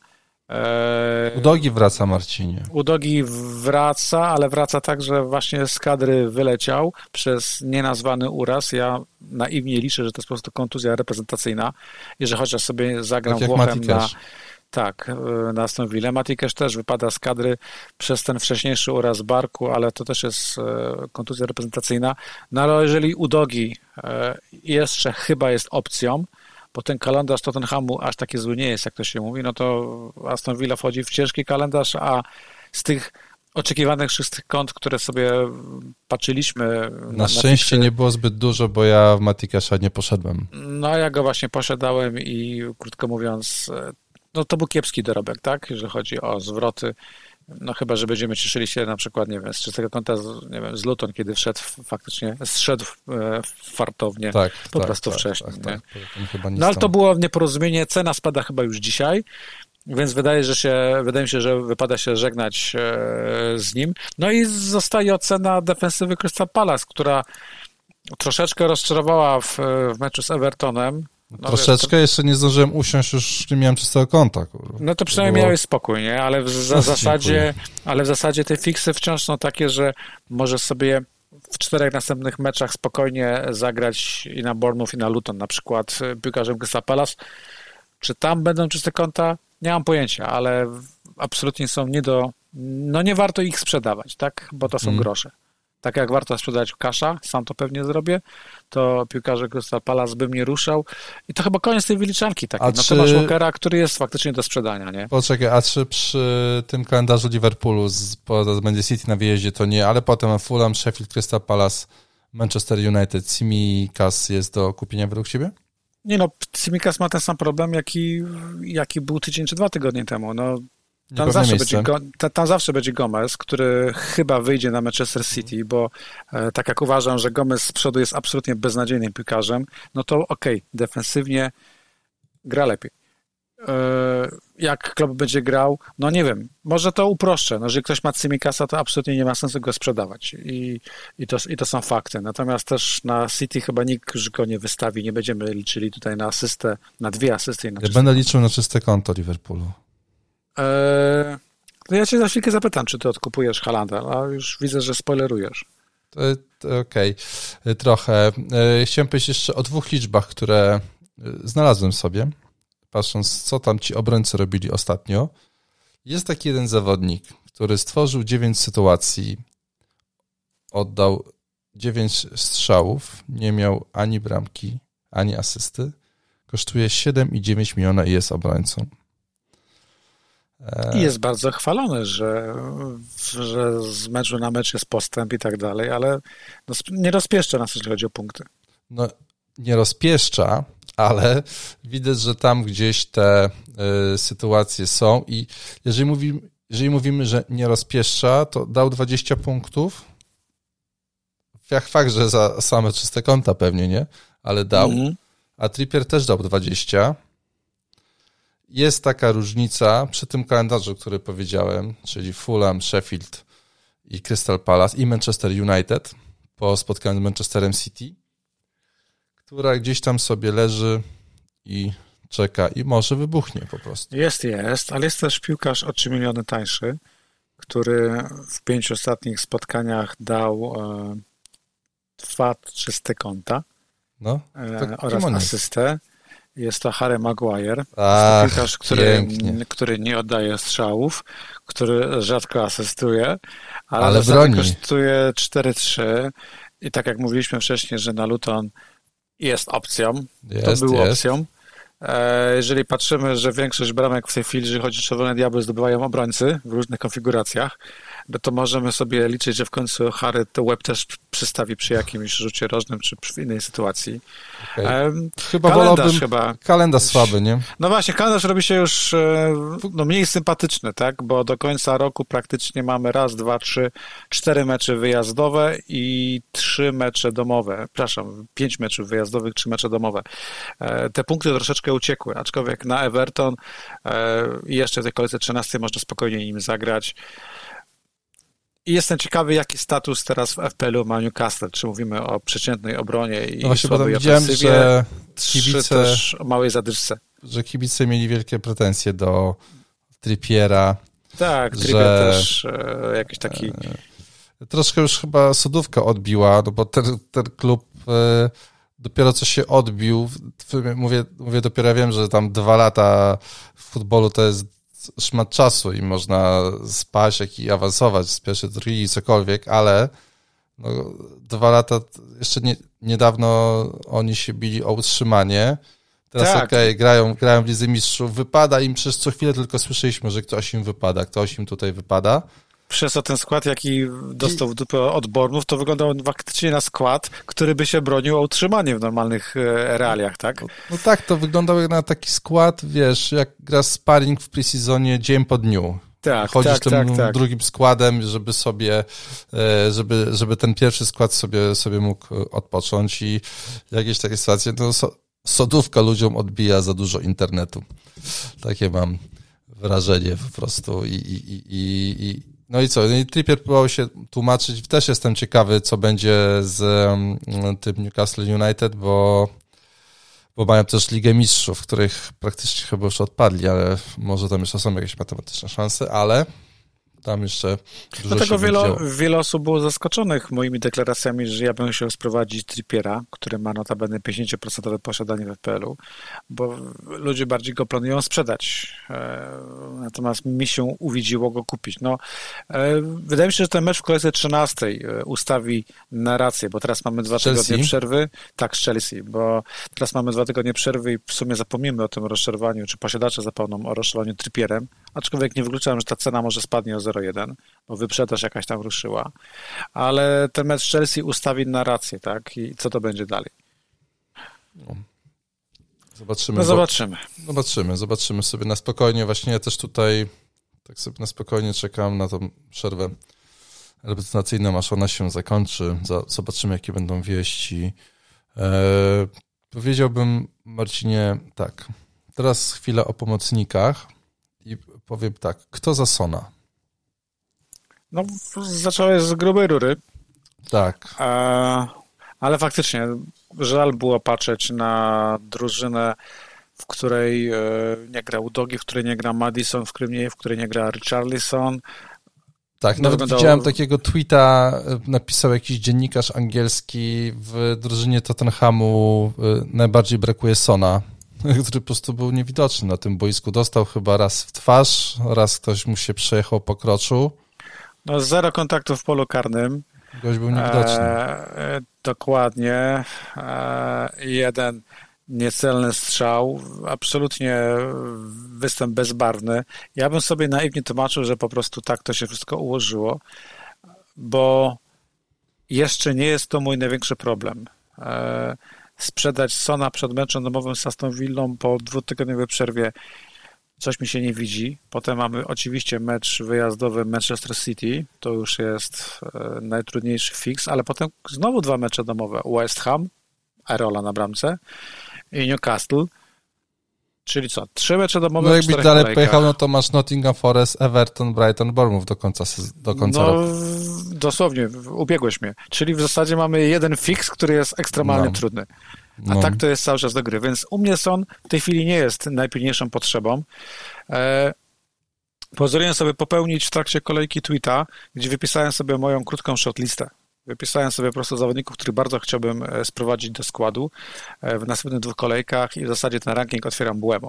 Udogi wraca, Marcinie. Udogi wraca, ale wraca tak, że właśnie z kadry wyleciał przez nienazwany uraz. Ja naiwnie liczę, że to jest po prostu kontuzja reprezentacyjna i że chociaż sobie zagram tak Włochem na... Tak, na Aston Villa. Matty też wypada z kadry przez ten wcześniejszy uraz barku, ale to też jest kontuzja reprezentacyjna. No ale jeżeli Udogi jeszcze chyba jest opcją, bo ten kalendarz Tottenhamu aż taki zły nie jest, jak to się mówi, no to Aston Villa wchodzi w ciężki kalendarz, a z tych oczekiwanych szóstych kąt, które sobie patrzyliśmy... Na, na szczęście na nie było zbyt dużo, bo ja w Matty nie poszedłem. No ja go właśnie posiadałem i krótko mówiąc, no to był kiepski dorobek, tak? Jeżeli chodzi o zwroty. No chyba, że będziemy cieszyli się na przykład, nie wiem, z czystego konta, z, nie wiem, z Luton, kiedy wszedł faktycznie, zszedł e, fartownie, tak, po tak, prostu tak, wcześniej. Tak, tak, chyba no ale to było nieporozumienie, cena spada chyba już dzisiaj, więc wydaje, że się, wydaje mi się, że wypada się żegnać e, z nim. No i zostaje ocena defensywy Crystal Palace, która troszeczkę rozczarowała w, w meczu z Evertonem. No troszeczkę, to... jeszcze nie zdążyłem usiąść, już nie miałem czystego konta. Kurwa. No to przynajmniej to było... miałeś spokój, nie? Ale w za, zasadzie, ale w zasadzie te fiksy wciąż są takie, że możesz sobie w czterech następnych meczach spokojnie zagrać i na Bournemouth, i na Luton, na przykład piłkarzem Crystal Palace. Czy tam będą czyste konta? Nie mam pojęcia, ale absolutnie są nie do... No nie warto ich sprzedawać, tak? Bo to są hmm. grosze. Tak jak warto sprzedać Kasza, sam to pewnie zrobię, to piłkarze Crystal Palace bym nie ruszał. I to chyba koniec tej wyliczanki takiej. No czy... to masz Walkera, który jest faktycznie do sprzedania, nie? Poczekaj, a czy przy tym kalendarzu Liverpoolu z, będzie City na wyjeździe, to nie, ale potem Fulham, Sheffield, Crystal Palace, Manchester United, Tsimikas jest do kupienia według ciebie? Nie no, Tsimikas ma ten sam problem, jaki, jaki był tydzień czy dwa tygodnie temu. No, tam, zawsze będzie, tam zawsze będzie Gomez, który chyba wyjdzie na Manchester City, bo e, tak jak uważam, że Gomez z przodu jest absolutnie beznadziejnym piłkarzem, no to okej, okay, defensywnie gra lepiej. E, jak klub będzie grał, no nie wiem, może to uproszczę. No, jeżeli ktoś ma Tsimikasa, to absolutnie nie ma sensu go sprzedawać. I, i, to, I to są fakty. Natomiast też na City chyba nikt już go nie wystawi. Nie będziemy liczyli tutaj na asystę, na dwie asysty. Na ja będę liczył na czyste konto Liverpoolu. Eee, to ja cię za chwilkę zapytam, czy ty odkupujesz Haalanda, a już widzę, że spoilerujesz. To, to okej, okay. Trochę. E, chciałem powiedzieć jeszcze o dwóch liczbach, które znalazłem sobie, patrząc, co tam ci obrońcy robili ostatnio. Jest taki jeden zawodnik, który stworzył dziewięć sytuacji, oddał dziewięć strzałów, nie miał ani bramki, ani asysty, kosztuje siedem i dziewięć miliona i jest obrońcą. I jest bardzo chwalony, że, że z meczu na mecz jest postęp i tak dalej, ale no, nie rozpieszcza nas, jeżeli chodzi o punkty. No, nie rozpieszcza, ale widać, że tam gdzieś te y, sytuacje są i jeżeli mówimy, jeżeli mówimy, że nie rozpieszcza, to dał dwadzieścia punktów. Jak fakt, że za same czyste konta pewnie, nie? Ale dał. Mm-hmm. A Trippier też dał dwadzieścia. Jest taka różnica przy tym kalendarzu, który powiedziałem, czyli Fulham, Sheffield i Crystal Palace i Manchester United po spotkaniu z Manchesterem City, która gdzieś tam sobie leży i czeka i może wybuchnie po prostu. Jest, jest, ale jest też piłkarz o trzy miliony tańszy, który w pięciu ostatnich spotkaniach dał e, dwa czyste konta no, e, oraz asystę. Jest to Harry Maguire. Ach, jest to piłkarz, który, który nie oddaje strzałów, który rzadko asystuje, ale, ale broni. Kosztuje cztery trzy i tak jak mówiliśmy wcześniej, że na Luton jest opcją, jest, to było jest. opcją. Jeżeli patrzymy, że większość bramek w tej chwili, jeżeli chodzi o Czerwone Diabły, zdobywają obrońcy w różnych konfiguracjach, no to możemy sobie liczyć, że w końcu Harry to łeb też przystawi przy jakimś rzucie rożnym, czy przy innej sytuacji. Okay. Um, chyba kalendarz chyba. Kalendarz słaby, nie? No właśnie, kalendarz robi się już no, mniej sympatyczny, tak? Bo do końca roku praktycznie mamy raz, dwa, trzy, cztery mecze wyjazdowe i trzy mecze domowe. Przepraszam, pięć meczów wyjazdowych, trzy mecze domowe. Te punkty troszeczkę uciekły, aczkolwiek na Everton jeszcze w tej kolejce trzynastej można spokojnie nim zagrać. I jestem ciekawy, jaki status teraz w F P L-u ma Newcastle. Czy mówimy o przeciętnej obronie i no właśnie słabej ofensywie, że kibice, czy też o małej zadyszce. Że kibice mieli wielkie pretensje do Trippiera. Tak, Trippier też e, jakiś taki... E, troszkę już chyba sodówka odbiła, no bo ten, ten klub e, dopiero co się odbił. Mówię, mówię dopiero, wiem, że tam dwa lata w futbolu to jest szmat czasu i można spać jak i awansować z pierwszej do drugiej, cokolwiek, ale no, dwa lata, jeszcze nie, niedawno oni się bili o utrzymanie. Teraz tak. okej, okay, grają, grają w Lidze Mistrzów, wypada im przez co chwilę, tylko słyszeliśmy, że ktoś im wypada, ktoś im tutaj wypada. Przez to ten skład, jaki dostał w dupę od Bournemouth, to wyglądał faktycznie na skład, który by się bronił o utrzymanie w normalnych realiach, tak? No, no tak, to wyglądał jak na taki skład, wiesz, jak gra sparring w pre-seasonie dzień po dniu. Tak, Chodzisz tak, tym tak, tak. drugim składem, żeby sobie, żeby, żeby ten pierwszy skład sobie, sobie mógł odpocząć i jakieś takie sytuacje, no sodówka ludziom odbija za dużo internetu. Takie mam wrażenie po prostu i, i, i, i no i co? I Trippier próbował się tłumaczyć. Też jestem ciekawy, co będzie z tym Newcastle United, bo, bo mają też Ligę Mistrzów, w których praktycznie chyba już odpadli, ale może tam jeszcze są jakieś matematyczne szanse, ale Tam jeszcze dużo Dlatego się wiele, wiele osób było zaskoczonych moimi deklaracjami, że ja bym chciał sprowadzić Trippiera, który ma notabene pięćdziesiąt procent posiadanie w F P L-u, bo ludzie bardziej go planują sprzedać. Natomiast mi się uwidziło go kupić. No, wydaje mi się, że ten mecz w kolejce trzynastej ustawi narrację, bo teraz mamy dwa Chelsea? tygodnie przerwy. Tak, z Chelsea, bo teraz mamy dwa tygodnie przerwy i w sumie zapomnimy o tym rozczarowaniu, czy posiadacze zapomną o rozczarowaniu Trippierem, aczkolwiek nie wykluczam, że ta cena może spadnie o zero przecinek jeden, bo wyprzedaż jakaś tam ruszyła, ale ten mecz Chelsea ustawi narrację, tak? I co to będzie dalej? No. Zobaczymy. No zobaczymy. Zobaczymy, zobaczymy sobie na spokojnie. Właśnie ja też tutaj tak sobie na spokojnie czekam na tą przerwę reprezentacyjną, aż ona się zakończy. Zobaczymy, jakie będą wieści. Eee, powiedziałbym, Marcinie, tak. Teraz chwilę o pomocnikach i powiem tak. Kto za Sona? No, zacząłeś z grubej rury. Tak. E, ale faktycznie żal było patrzeć na drużynę, w której e, nie gra Udogi, w której nie gra Maddison, w której nie, w której nie gra Richarlison. Tak, nawet wyglądało... widziałem takiego tweeta, napisał jakiś dziennikarz angielski, w drużynie Tottenhamu najbardziej brakuje Sona, który po prostu był niewidoczny na tym boisku. Dostał chyba raz w twarz, raz ktoś mu się przejechał po kroczu. No zero kontaktu w polu karnym. Gość był niewidoczny. E, dokładnie. E, jeden niecelny strzał, absolutnie występ bezbarwny. Ja bym sobie naiwnie tłumaczył, że po prostu tak to się wszystko ułożyło, bo jeszcze nie jest to mój największy problem. E, sprzedać Sona przed meczem domowym z Aston Villą po dwutygodniowej przerwie coś mi się nie widzi. Potem mamy oczywiście mecz wyjazdowy Manchester City, to już jest e, najtrudniejszy fix, ale potem znowu dwa mecze domowe. West Ham, Areola na bramce i Newcastle, czyli co? Trzy mecze domowe. No w jakbyś dalej kolejkach. pojechał, no to masz Nottingham Forest, Everton, Brighton, Bournemouth do końca, do końca no, roku. Dosłownie, ubiegłeś mnie. Czyli w zasadzie mamy jeden fix, który jest ekstremalnie no. trudny. A no. tak to jest cały czas do gry. Więc u mnie Son w tej chwili nie jest najpilniejszą potrzebą. E, pozwoliłem sobie popełnić w trakcie kolejki tweeta, gdzie wypisałem sobie moją krótką shortlistę. Wypisałem sobie po prostu zawodników, których bardzo chciałbym sprowadzić do składu w następnych dwóch kolejkach i w zasadzie ten ranking otwieram Mbeumo.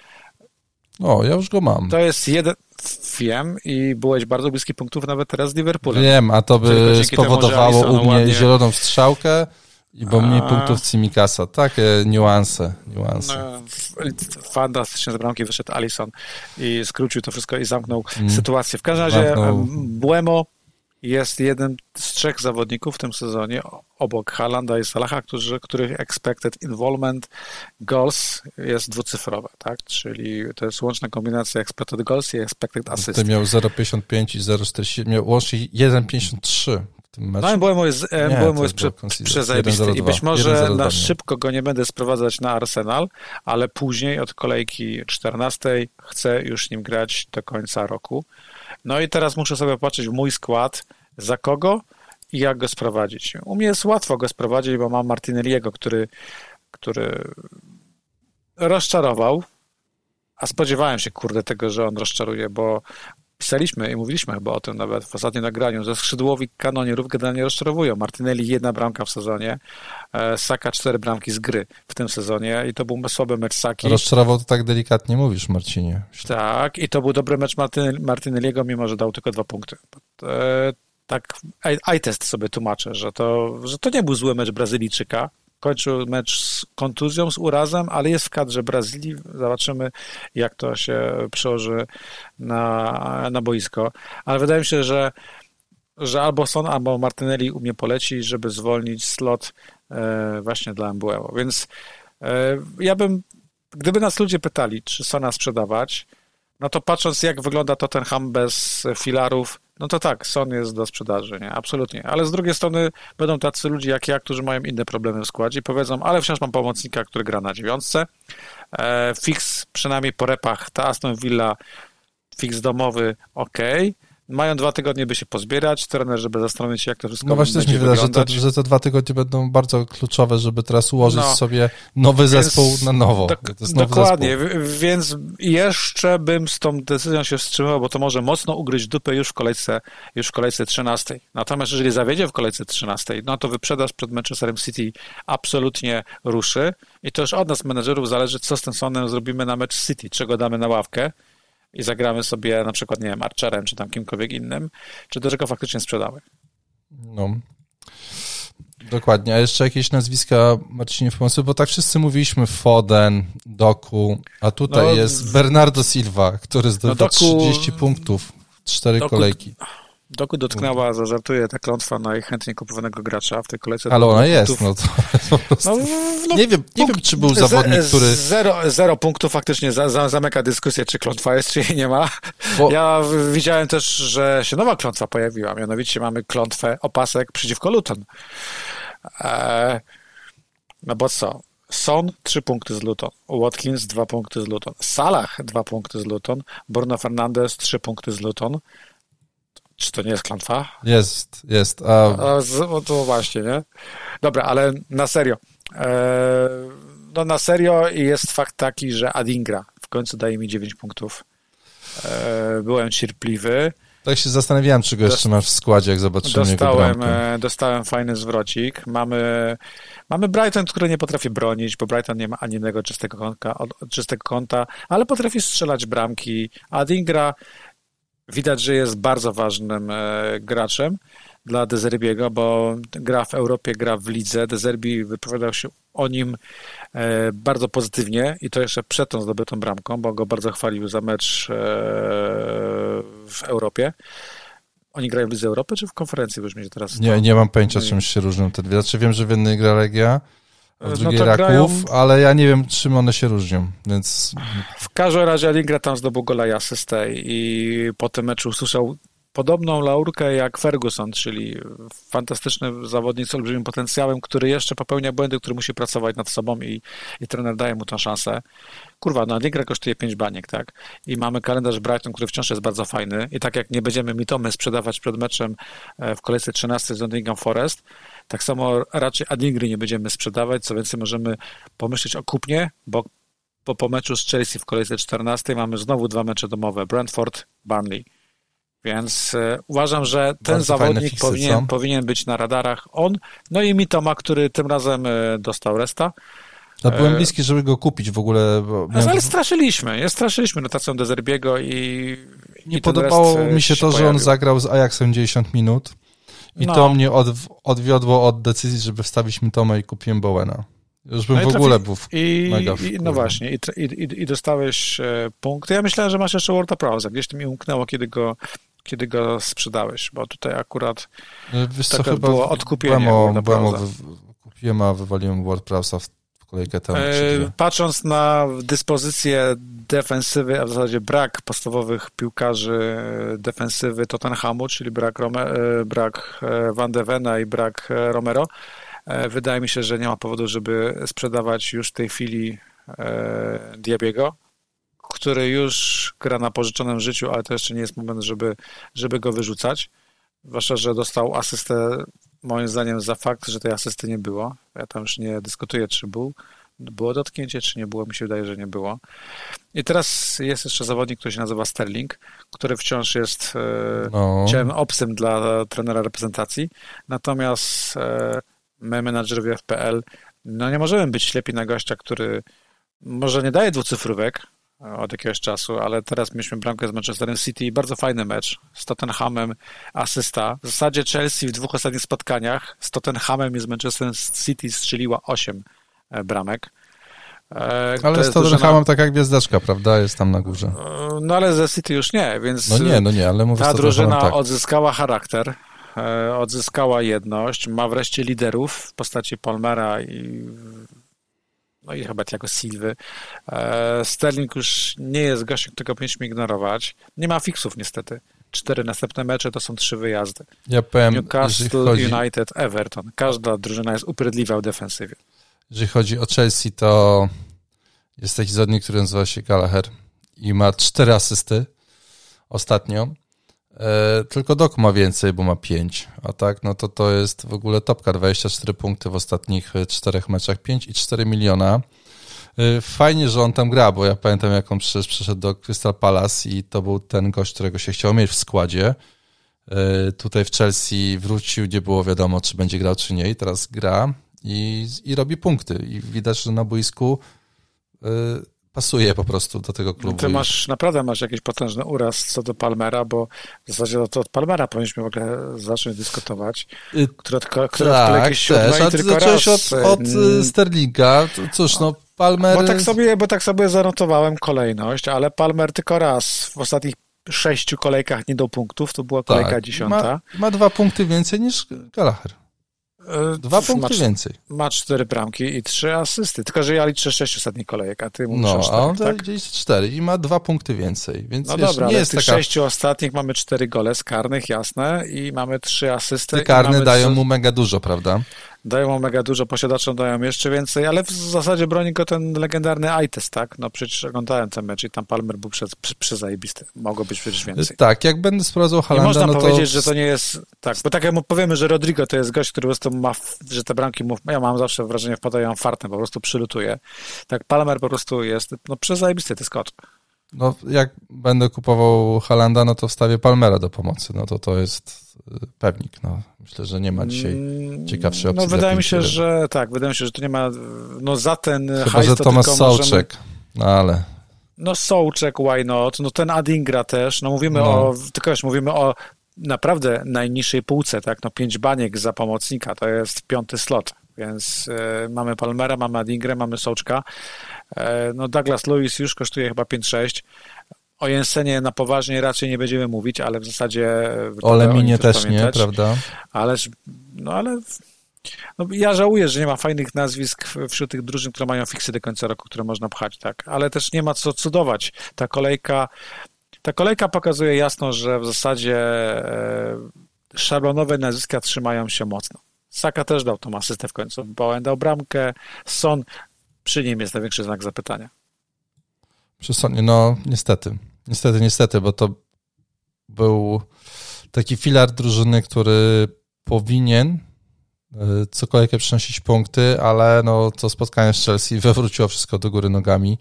O, ja już go mam. To jest jeden, wiem i byłeś bardzo bliski punktów nawet teraz z Liverpoolem. Wiem, a to by spowodowało temu, u mnie ładnie... zieloną strzałkę i bo mniej a... punktów Cimikasa. Takie niuanse. niuanse. No, fantastycznie z bramki wyszedł Alisson i skrócił to wszystko i zamknął mm. sytuację. W każdym razie zamknął... Mbeumo jest jeden z trzech zawodników w tym sezonie obok Haalanda i Salaha, którzy, których expected involvement goals jest dwucyfrowe, tak? Czyli to jest łączna kombinacja expected goals i expected assist. Ty miał zero przecinek pięćdziesiąt pięć i zero przecinek czterdzieści, miał łącznie jeden przecinek pięćdziesiąt trzy w tym meczu. No i Mbeumo jest, Nie, jest prze, przezajebisty i być może na szybko go nie będę sprowadzać na Arsenal, ale później od kolejki czternastej chcę już nim grać do końca roku. No i teraz muszę sobie patrzeć w mój skład, za kogo i jak go sprowadzić. U mnie jest łatwo go sprowadzić, bo mam Martinelliego, który, który rozczarował, a spodziewałem się, kurde, tego, że on rozczaruje, bo pisaliśmy i mówiliśmy chyba o tym nawet w ostatnim nagraniu, że skrzydłowi kanonierów generalnie rozczarowują. Martinelli jedna bramka w sezonie, Saka cztery bramki z gry w tym sezonie i to był słaby mecz Saki. Rozczarował, to tak delikatnie mówisz, Marcinie. Tak, i to był dobry mecz Martinelliego, mimo że dał tylko dwa punkty. Tak, eye-test sobie tłumaczę, że to, że to nie był zły mecz Brazylijczyka. Kończył mecz z kontuzją, z urazem, ale jest w kadrze Brazylii. Zobaczymy, jak to się przełoży na, na boisko. Ale wydaje mi się, że, że albo Son, albo Martinelli umie poleci, żeby zwolnić slot e, właśnie dla Mbeumo. Więc e, ja bym, gdyby nas ludzie pytali, czy Sona sprzedawać, no to patrząc, jak wygląda Tottenham bez filarów, no to tak, Son jest do sprzedaży, nie? Absolutnie. Ale z drugiej strony będą tacy ludzie jak ja, którzy mają inne problemy w składzie i powiedzą, ale wciąż mam pomocnika, który gra na dziewiątce. E, fix przynajmniej po repach, ta Aston Villa, fix domowy, ok. mają dwa tygodnie, by się pozbierać, trener, żeby zastanowić się, jak to wszystko no właśnie będzie też mi wydaje, że te, wyglądać. że te dwa tygodnie będą bardzo kluczowe, żeby teraz ułożyć No, sobie nowy więc, zespół na nowo. Do, to jest nowy dokładnie, zespół. Więc jeszcze bym z tą decyzją się wstrzymał, bo to może mocno ugryźć dupę już w kolejce, już w kolejce trzynastej. Natomiast jeżeli zawiedzie w kolejce trzynastej, no to wyprzedaż przed Manchesterem City absolutnie ruszy i to już od nas, menedżerów, zależy, co z tym Sonem zrobimy na mecz City, czego damy na ławkę i zagramy sobie na przykład, nie wiem, Archerem, czy tam kimkolwiek innym, czy do czego faktycznie sprzedamy. No, dokładnie. A jeszcze jakieś nazwiska, Marcinie, w pomocy, bo tak wszyscy mówiliśmy Foden, Doku, a tutaj no, jest Bernardo Silva, który zdobywa no trzydzieści punktów, cztery Doku, kolejki. Doku dotknęła, zażartuję, ta klątwa najchętniej kupowanego gracza w tej kolejce. Ale ona jest, no to jest po prostu... No, no, nie wiem, nie wiem, czy był zawodnik, który... Zero, zero punktów faktycznie za, za, zamyka dyskusję, czy klątwa jest, czy jej nie ma. Bo... Ja widziałem też, że się nowa klątwa pojawiła, mianowicie mamy klątwę opasek przeciwko Luton. Eee, no bo co? Son trzy punkty z Luton, Watkins dwa punkty z Luton, Salah dwa punkty z Luton, Bruno Fernandes trzy punkty z Luton. Czy to nie jest klątwa? Jest, jest. A... A, no to właśnie, nie? Dobra, ale na serio. Eee, no na serio jest fakt taki, że Adingra w końcu daje mi dziewięć punktów. Eee, byłem cierpliwy. Tak się zastanawiałem, czy go jeszcze masz w składzie, jak zobaczyłem dostałem, jego bramkę. Dostałem fajny zwrocik. Mamy, mamy Brighton, który nie potrafi bronić, bo Brighton nie ma ani jednego czystego kąta, czystego kąta, ale potrafi strzelać bramki. Adingra widać, że jest bardzo ważnym e, graczem dla De Zerbiego, bo gra w Europie, gra w lidze. De Zerbi wypowiadał się o nim e, bardzo pozytywnie i to jeszcze przed tą zdobytą bramką, bo go bardzo chwalił za mecz e, w Europie. Oni grają w Lidze Europy czy w konferencji? Już mi teraz nie, nie mam pojęcia, czym się różnią te dwie. Znaczy wiem, że w jednej gra Legia, a w drugiej no Raków, grają... ale ja nie wiem, czym one się różnią, więc... W każdym razie Adingra tam zdobył gola i asystę i po tym meczu usłyszał podobną laurkę jak Ferguson, czyli fantastyczny zawodnik z olbrzymim potencjałem, który jeszcze popełnia błędy, który musi pracować nad sobą i, i trener daje mu tę szansę. Kurwa, no Adingra kosztuje pięć baniek, tak? I mamy kalendarz Brighton, który wciąż jest bardzo fajny i tak jak nie będziemy Mitomy sprzedawać przed meczem w kolejce trzynastej z Nottingham Forest, tak samo raczej Adingry nie będziemy sprzedawać, co więcej możemy pomyśleć o kupnie, bo po, po meczu z Chelsea w kolejce czternastej mamy znowu dwa mecze domowe, Brentford, Burnley. Więc y, uważam, że ten bardzo zawodnik fiksy, powinien, powinien być na radarach. On, no i Mitoma, który tym razem y, dostał resta. Ja byłem bliski, żeby go kupić w ogóle. Bo miałem... Ale straszyliśmy, nie straszyliśmy notacją De Zerbiego i nie i podobało mi się, się to, pojawił. Że on zagrał z Ajaxem dziewięćdziesiąt minut i no. to mnie od, odwiodło od decyzji, żeby wstawić Mitomę i kupiłem Bowena. Już bym no w trafi... ogóle był w I, mega i, No właśnie, i, i, i dostałeś e, punkt. Ja myślałem, że masz jeszcze Worda Prowse. Gdzieś to mi umknęło, kiedy go kiedy go sprzedałeś, bo tutaj akurat wiesz tak co, chyba było odkupienie Worda Prowse'a. Kupiłem, a wywaliłem Word Prowse'a w kolejkę temu. E, patrząc na dyspozycję defensywy, a w zasadzie brak podstawowych piłkarzy defensywy Tottenhamu, czyli brak, Rome, brak Van de Vena i brak Romero, e, wydaje mi się, że nie ma powodu, żeby sprzedawać już w tej chwili e, Diabiego, który już gra na pożyczonym życiu, ale to jeszcze nie jest moment, żeby, żeby go wyrzucać. Zwłaszcza, że dostał asystę, moim zdaniem, za fakt, że tej asysty nie było. Ja tam już nie dyskutuję, czy był. Było dotknięcie, czy nie było. Mi się wydaje, że nie było. I teraz jest jeszcze zawodnik, który się nazywa Sterling, który wciąż jest no. ciałem obcym dla trenera reprezentacji. Natomiast e, my, menadżerowie F P L, no nie możemy być ślepi na gościa, który może nie daje dwucyfrówek od jakiegoś czasu, ale teraz mieliśmy bramkę z Manchesterem City, bardzo fajny mecz z Tottenhamem, asysta. W zasadzie Chelsea w dwóch ostatnich spotkaniach z Tottenhamem i z Manchesterem City strzeliła osiem bramek. Ale z Tottenhamem na... taka gwiazdeczka, prawda? Jest tam na górze. No ale ze City już nie, więc no nie, no nie, ale mówię, ta drużyna tak. odzyskała charakter, odzyskała jedność, ma wreszcie liderów w postaci Palmera i no i chyba Thiago Silwy. Sterling już nie jest gościem, którego powinniśmy ignorować. Nie ma fiksów niestety. Cztery następne mecze to są trzy wyjazdy. Ja powiem, Newcastle, chodzi... United, Everton. Każda drużyna jest upierdliwa w defensywie. Jeżeli chodzi o Chelsea, to jest taki zawodnik, który nazywa się Gallagher i ma cztery asysty ostatnio. E, tylko Doku ma więcej, bo ma pięć, a tak, no to to jest w ogóle topka, dwadzieścia cztery punkty w ostatnich czterech meczach, pięć i cztery miliona. E, fajnie, że on tam gra, bo ja pamiętam, jak on przyszedł, przyszedł do Crystal Palace i to był ten gość, którego się chciał mieć w składzie. E, tutaj w Chelsea wrócił, nie było wiadomo, czy będzie grał, czy nie, i teraz gra i, i robi punkty i widać, że na boisku e, pasuje po prostu do tego klubu. Ty masz, naprawdę masz jakiś potężny uraz co do Palmera, bo w zasadzie to od Palmera powinniśmy w ogóle zacząć dyskutować, który od, który tak, od jakieś siódmej też, tylko zacząłeś raz. od, od Sterlinga, cóż, no Palmer... Bo tak, sobie, bo tak sobie zanotowałem kolejność, ale Palmer tylko raz w ostatnich sześciu kolejkach nie do punktów, to była kolejka tak, dziesiąta. Ma, ma dwa punkty więcej niż Gallagher. Dwa punkty ma, więcej. Ma cztery bramki i trzy asysty. Tylko, że ja liczę sześć ostatnich kolejek, a ty mówisz no, o czterech, a on tak? gdzieś cztery i ma dwa punkty więcej. Więc no wiesz, dobra, nie ale jest w tych taka... sześciu ostatnich mamy cztery gole z karnych, jasne, i mamy trzy asysty. Te karne dają trzy... mu mega dużo, prawda? Dają mu mega dużo, posiadaczom dają jeszcze więcej, ale w zasadzie broni go ten legendarny eye-test, tak? No przecież oglądałem ten mecz i tam Palmer był przez, przy, przyzajebisty. Mogło być przecież więcej. Tak, jak będę sprawdzał Haalanda, nie można no powiedzieć, to... że to nie jest... Tak, bo tak jak mu powiemy, że Rodrigo to jest gość, który po prostu ma, że te bramki mu... Ja mam zawsze wrażenie, wpadają fartem, po prostu przylutuje. Tak, Palmer po prostu jest, no przyzajebisty, ty skocz. No, jak będę kupował Haalanda, no to wstawię Palmera do pomocy. No to to jest pewnik. No. Myślę, że nie ma dzisiaj ciekawszej opcji. No wydaje mi się, że tak, wydaje mi się, że tu nie ma, no za ten Chyba, hajs że to Tomasz tylko Souček, możemy... no ale... No Souček, why not? No ten Adingra też, no mówimy no. o, tylko już mówimy o naprawdę najniższej półce, tak, no pięć baniek za pomocnika, to jest piąty slot, więc y, mamy Palmera, mamy Adingrę, mamy Součka, y, no Douglas Lewis już kosztuje chyba pięć sześć. O Jensenie na poważnie raczej nie będziemy mówić, ale w zasadzie... O Leminie też pamiętać. Nie, prawda? Ależ, no ale... No, ja żałuję, że nie ma fajnych nazwisk wśród tych drużyn, które mają fiksy do końca roku, które można pchać, tak? Ale też nie ma co cudować. Ta kolejka, ta kolejka pokazuje jasno, że w zasadzie e, szablonowe nazwiska trzymają się mocno. Saka też dał tą asystę w końcu. Bowen dał bramkę. Son, przy nim jest największy znak zapytania. Przy Sonie, no niestety. Niestety, niestety, bo to był taki filar drużyny, który powinien co kolejkę przynosić punkty, ale no to spotkanie z Chelsea wywróciło wszystko do góry nogami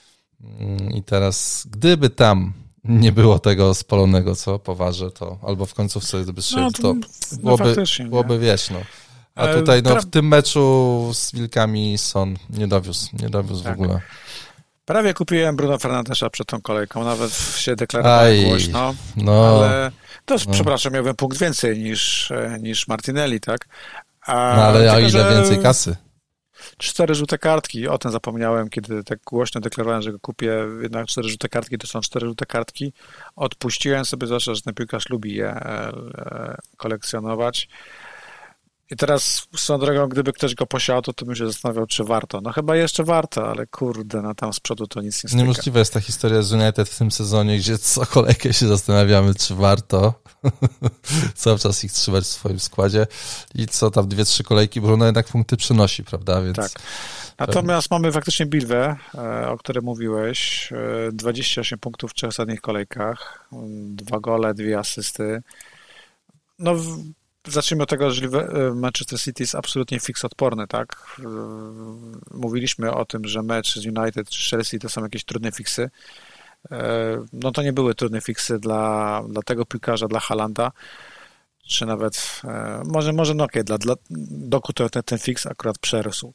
i teraz gdyby tam nie było tego spalonego, co poważę, to albo w końcówce gdyby strzelił, no, to, to byłoby, no byłoby wiesz, no. A tutaj no, w tym meczu z Wilkami Son nie dowiózł, nie dowiózł tak. w ogóle. Prawie kupiłem Bruno Fernandesza przed tą kolejką, nawet się deklarowałem głośno, no, ale to, no. przepraszam, miałbym punkt więcej niż, niż Martinelli, tak? A, no ale o ile więcej kasy? Cztery żółte kartki, o tym zapomniałem, kiedy tak głośno deklarowałem, że go kupię, jednak cztery żółte kartki, to są cztery żółte kartki. Odpuściłem sobie, zwłaszcza, że ten piłkarz lubi je kolekcjonować. I teraz swoją drogą, gdyby ktoś go posiadał, to, to bym się zastanawiał, czy warto. No chyba jeszcze warto, ale kurde, no tam z przodu to nic nie styka. Niemożliwa jest ta historia z United w tym sezonie, gdzie co kolejkę się zastanawiamy, czy warto cały czas ich trzymać w swoim składzie i co tam dwie, trzy kolejki, Bruno jednak punkty przynosi, prawda? Więc tak. Natomiast mamy faktycznie Bilwę, o której mówiłeś, dwadzieścia osiem punktów w trzech ostatnich kolejkach, dwa gole, dwie asysty. No zacznijmy od tego, że Manchester City jest absolutnie fix odporny, tak? Mówiliśmy o tym, że mecz z United czy Chelsea to są jakieś trudne fiksy. No to nie były trudne fiksy dla, dla tego piłkarza, dla Haalanda, czy nawet, może, może no okej, okay, dla, dla Doku to ten, ten fiks akurat przerósł.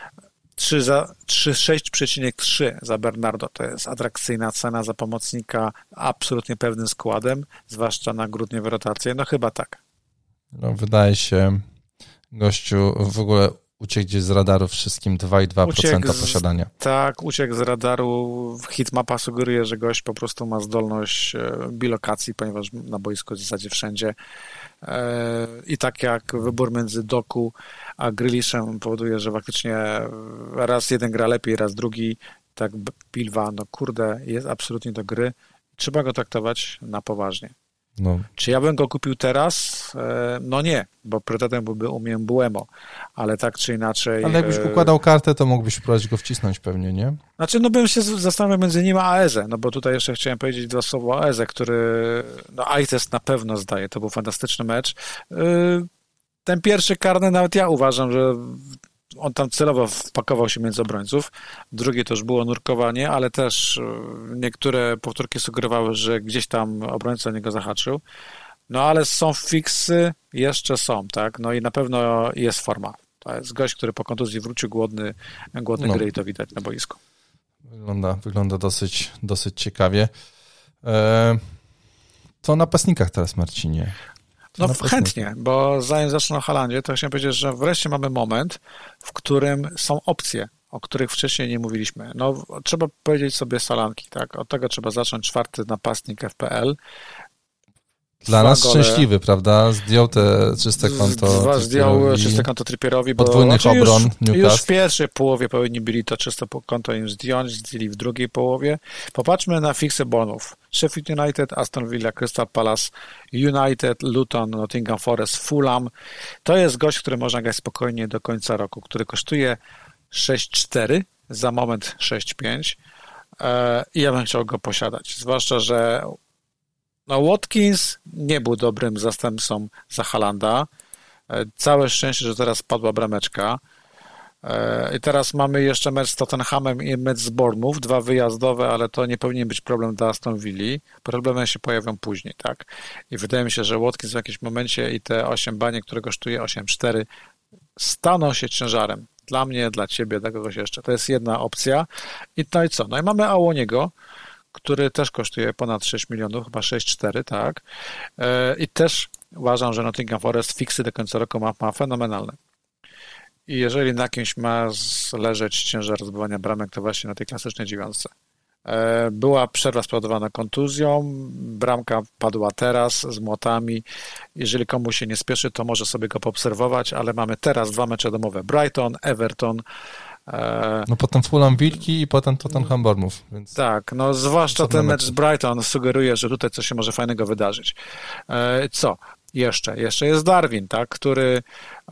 trzy sześć przecinek trzy za Bernardo to jest atrakcyjna cena za pomocnika, absolutnie pewnym składem, zwłaszcza na grudniowe rotacje, no chyba tak. No, wydaje się, gościu w ogóle uciekł gdzieś z radaru wszystkim dwa i dwa procent posiadania. Tak, uciekł z radaru. Hitmapa sugeruje, że gość po prostu ma zdolność bilokacji, ponieważ na boisku w zasadzie wszędzie. I tak jak wybór między Doku a Grealishem powoduje, że faktycznie raz jeden gra lepiej, raz drugi, tak Bilwa, no kurde, jest absolutnie do gry. Trzeba go traktować na poważnie. No. Czy ja bym go kupił teraz? No nie, bo priorytetem byłby u mnie Mbuemo, ale tak czy inaczej... Ale jakbyś układał kartę, to mógłbyś próbować go wcisnąć pewnie, nie? Znaczy, no bym się zastanawiał między nim a Eze, no bo tutaj jeszcze chciałem powiedzieć dwa słowa o Eze, który, no iTest na pewno zdaje, to był fantastyczny mecz. Ten pierwszy karny nawet ja uważam, że on tam celowo wpakował się między obrońców. Drugie to już było nurkowanie, ale też niektóre powtórki sugerowały, że gdzieś tam obrońca niego zahaczył. No ale są fiksy, jeszcze są, tak? No i na pewno jest forma. To jest gość, który po kontuzji wrócił głodny, głodny no. gry i to widać na boisku. Wygląda, wygląda dosyć, dosyć ciekawie. Eee, to o napastnikach teraz, Marcinie. No chętnie, bo zanim zacznę o Haalandzie, to chciałem powiedzieć, że wreszcie mamy moment, w którym są opcje, o których wcześniej nie mówiliśmy. No trzeba powiedzieć sobie Solanki, tak? Od tego trzeba zacząć, czwarty napastnik F P L. Dla nas gole. Szczęśliwy, prawda? Zdjął te czyste konto. Zdjął czyste konto Trippierowi. Podwójnych znaczy obron już, Newcastle. Już w pierwszej połowie powinni byli to czyste konto im zdjąć, zdjęli w drugiej połowie. Popatrzmy na fiksy bonów. Sheffield United, Aston Villa, Crystal Palace, United, Luton, Nottingham Forest, Fulham. To jest gość, który można grać spokojnie do końca roku, który kosztuje sześć cztery, za moment sześć pięć i ja bym chciał go posiadać. Zwłaszcza, że no Watkins nie był dobrym zastępcą za Haalanda. Całe szczęście, że teraz padła brameczka. I teraz mamy jeszcze mecz z Tottenhamem i mecz z Bournemouth, dwa wyjazdowe, ale to nie powinien być problem dla Aston Villa. Problemy się pojawią później, tak? I wydaje mi się, że Watkins w jakimś momencie i te osiem baniek, które kosztuje osiem cztery, staną się ciężarem. Dla mnie, dla ciebie, dla kogoś jeszcze. To jest jedna opcja. I no i co? No i mamy Awoniego, który też kosztuje ponad sześć milionów, chyba sześć cztery, tak? I też uważam, że Nottingham Forest fiksy do końca roku ma, ma fenomenalne. I jeżeli na kimś ma leżeć ciężar zdobywania bramek, to właśnie na tej klasycznej dziewiątce. Była przerwa spowodowana kontuzją, bramka padła teraz z młotami. Jeżeli komuś się nie spieszy, to może sobie go poobserwować, ale mamy teraz dwa mecze domowe. Brighton, Everton. No potem Fulham Wilki i potem Tottenham Bournemouth. Więc tak, no zwłaszcza ten mecz z Brighton sugeruje, że tutaj coś się może fajnego wydarzyć. Co? Jeszcze. Jeszcze jest Darwin, tak, który...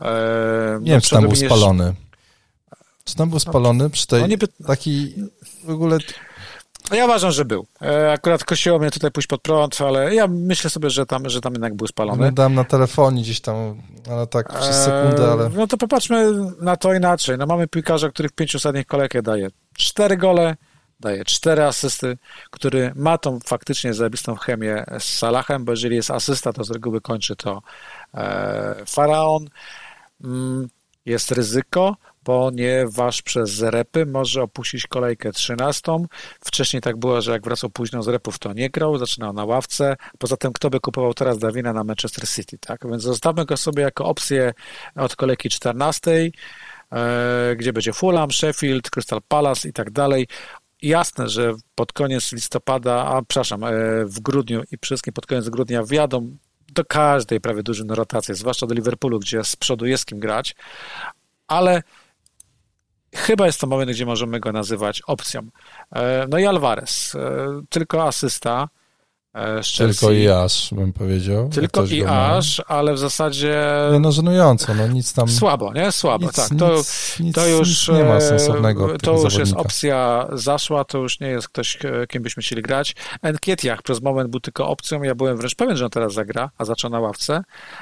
E, nie wiem, czy tam był spalony. Czy tam był spalony przy tej no, taki w ogóle... Ja uważam, że był. Akurat kosiło mnie tutaj pójść pod prąd, ale ja myślę sobie, że tam, że tam jednak był spalony. No, dałem na telefonie gdzieś tam, ale tak przez sekundę, ale... No to popatrzmy na to inaczej. No mamy piłkarza, który w pięciu ostatnich kolejkach daje cztery gole, daje cztery asysty, który ma tą faktycznie zajebistą chemię z Salahem, bo jeżeli jest asysta, to z reguły kończy to e, Faraon. Mm, jest ryzyko, ponieważ przez repy może opuścić kolejkę trzynastą. Wcześniej tak było, że jak wracał późno z repów, to nie grał, zaczynał na ławce. Poza tym, kto by kupował teraz Darwina na Manchester City, tak? Więc zostawmy go sobie jako opcję od kolejki czternastej, e, gdzie będzie Fulham, Sheffield, Crystal Palace i tak dalej. Jasne, że pod koniec listopada, a przepraszam, w grudniu i przede wszystkim pod koniec grudnia wjadą do każdej prawie drużyny rotacje, zwłaszcza do Liverpoolu, gdzie z przodu jest kim grać, ale chyba jest to moment, gdzie możemy go nazywać opcją. No i Alvarez, tylko asysta. Tylko i aż, bym powiedział. Tylko i aż, ale w zasadzie... Nie no, żenująco, no nic tam... Słabo, nie? Słabo, nic, tak. To, nic, to już, nic nie ma sensownego. To już zawodnika. jest opcja zaszła, to już nie jest ktoś, kim byśmy chcieli grać. Nketiah przez moment był tylko opcją, ja byłem wręcz pewien, że on teraz zagra, a zaczął na ławce,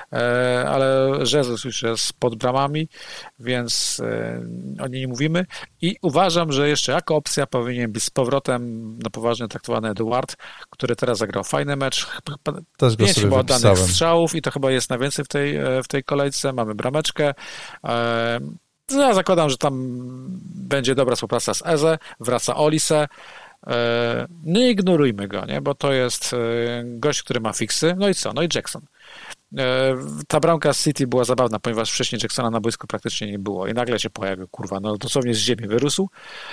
ale Jesus już jest pod bramami, więc o niej nie mówimy i uważam, że jeszcze jako opcja powinien być z powrotem na poważnie traktowany Eduard, który teraz zagrał fajny mecz, też pięć chyba oddanych strzałów i to chyba jest najwięcej w tej, w tej kolejce, mamy brameczkę. Ja zakładam, że tam będzie dobra współpraca z Eze, wraca Olise. Nie ignorujmy go, nie? Bo to jest gość, który ma fiksy. No i co? No i Jackson. Ta bramka z City była zabawna, ponieważ wcześniej Jacksona na boisku praktycznie nie było i nagle się pojawił, kurwa, no dosłownie z ziemi wyrósł.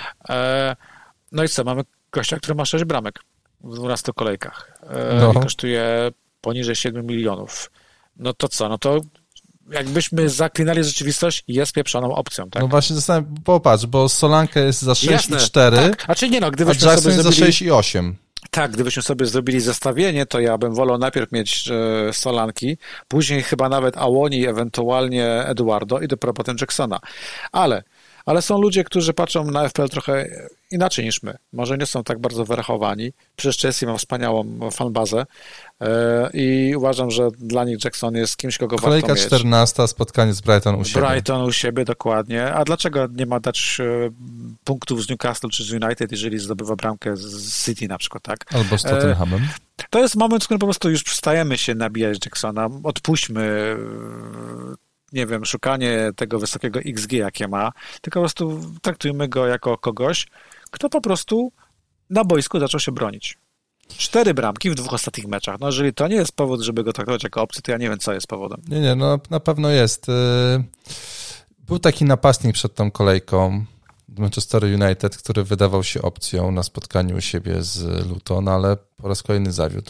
No i co? Mamy gościa, który ma sześć bramek w dwunastu kolejkach no. I kosztuje poniżej siedmiu milionów. No to co? No to jakbyśmy zaklinali rzeczywistość, jest pieprzoną opcją, tak? No właśnie zastanawiam, popatrz, bo Solankę jest za sześć i cztery, tak. A czy nie no, gdybyśmy a Jackson sobie jest zrobili... za sześć i osiem. Tak, gdybyśmy sobie zrobili zestawienie, to ja bym wolał najpierw mieć e, Solanki, później chyba nawet Awoni, ewentualnie Eduardo i dopiero potem Jacksona. Ale, ale są ludzie, którzy patrzą na F P L trochę inaczej niż my. Może nie są tak bardzo wyrachowani. Przecież Chelsea ma wspaniałą fanbazę e, i uważam, że dla nich Jackson jest kimś, kogo Kolejka warto mieć. czternasta, spotkanie z Brighton u siebie. Brighton u siebie, dokładnie. A dlaczego nie ma dać e, punktów z Newcastle czy z United, jeżeli zdobywa bramkę z City na przykład, tak? Albo z Tottenhamem. E, to jest moment, w którym po prostu już przestajemy się nabijać Jacksona. Odpuśćmy nie wiem, szukanie tego wysokiego X G, jakie ma, tylko po prostu traktujmy go jako kogoś, kto po prostu na boisku zaczął się bronić. Cztery bramki w dwóch ostatnich meczach. No jeżeli to nie jest powód, żeby go traktować jako opcję, to ja nie wiem, co jest powodem. Nie, nie, no na pewno jest. Był taki napastnik przed tą kolejką Manchester United, który wydawał się opcją na spotkaniu u siebie z Luton, ale po raz kolejny zawiódł.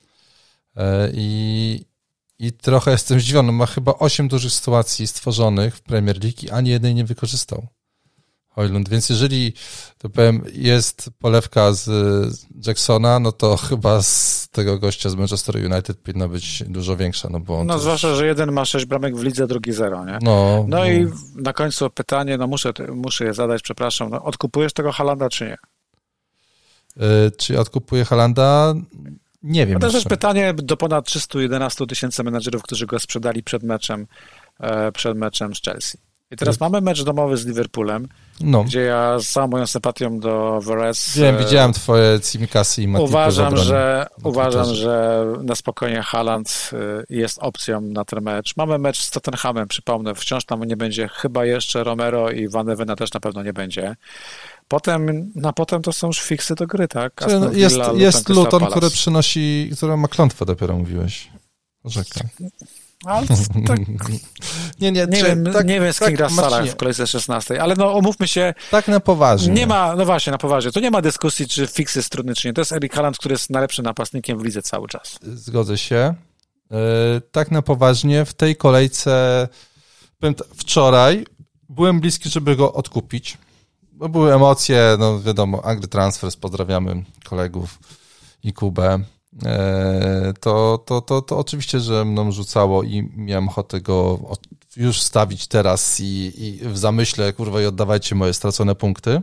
I, i trochę jestem zdziwiony. Ma chyba osiem dużych sytuacji stworzonych w Premier League i ani jednej nie wykorzystał Højlund, więc jeżeli, to powiem, jest polewka z Jacksona, no to chyba z tego gościa z Manchester United powinna być dużo większa. No, bo no też... zwłaszcza, że jeden ma sześć bramek w lidze, drugi zero, nie? No, no, no no. i na końcu pytanie, no muszę, muszę je zadać, przepraszam, no, odkupujesz tego Haalanda, czy nie? Yy, czy odkupuję Haalanda? Nie wiem. No to jest jeszcze. też pytanie do ponad trzysta jedenaście tysięcy menadżerów, którzy go sprzedali przed meczem, e, przed meczem z Chelsea. I teraz mamy mecz domowy z Liverpoolem, no. gdzie ja z całą moją sympatią do Veres... Wiem, widziałem twoje Cimikasy i Matipy. Uważam, że, uważam że na spokojnie Haaland jest opcją na ten mecz. Mamy mecz z Tottenhamem, przypomnę, wciąż tam nie będzie chyba jeszcze Romero i Van de Vena też na pewno nie będzie. Potem, na potem to są już fiksy do gry, tak? Aston Villa, jest Luton, jest Luton który przynosi, który ma klątwę, dopiero mówiłeś. Rzeka. Ale tak, nie, nie, nie, czy, wiem, tak, nie wiem, z kim tak, gra Salah w kolejce szesnastej, ale no umówmy się. Tak na poważnie. Nie ma, no właśnie, na poważnie. To nie ma dyskusji, czy fix jest trudny, czy nie. To jest Erling Haaland, który jest najlepszym napastnikiem w lidze cały czas. Zgodzę się. Yy, tak na poważnie. W tej kolejce powiem t- wczoraj byłem bliski, żeby go odkupić. Bo były emocje, no wiadomo, Angry Transfers, pozdrawiamy kolegów i Kubę. To, to, to, to oczywiście, że mną rzucało i miałem ochotę go już stawić teraz i, i w zamyśle, kurwa, i oddawajcie moje stracone punkty.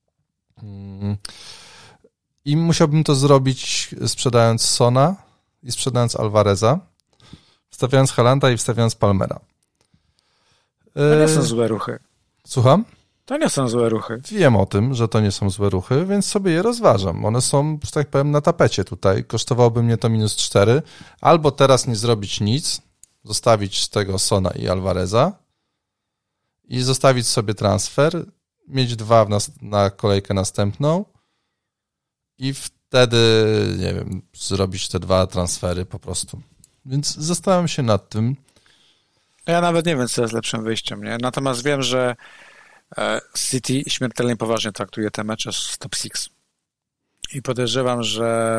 I musiałbym to zrobić sprzedając Sona i sprzedając Alvareza, wstawiając Haalanda i wstawiając Palmera. To nie są złe ruchy. Słucham? To nie są złe ruchy. Wiem o tym, że to nie są złe ruchy, więc sobie je rozważam. One są, że tak powiem, na tapecie tutaj. Kosztowałoby mnie to minus cztery. Albo teraz nie zrobić nic, zostawić tego Sona i Alvareza i zostawić sobie transfer, mieć dwa na, na kolejkę następną i wtedy, nie wiem, zrobić te dwa transfery po prostu. Więc zastanawiam się nad tym. Ja nawet nie wiem, co jest lepszym wyjściem, nie? Natomiast wiem, że City śmiertelnie poważnie traktuje te mecze z top six. I podejrzewam, że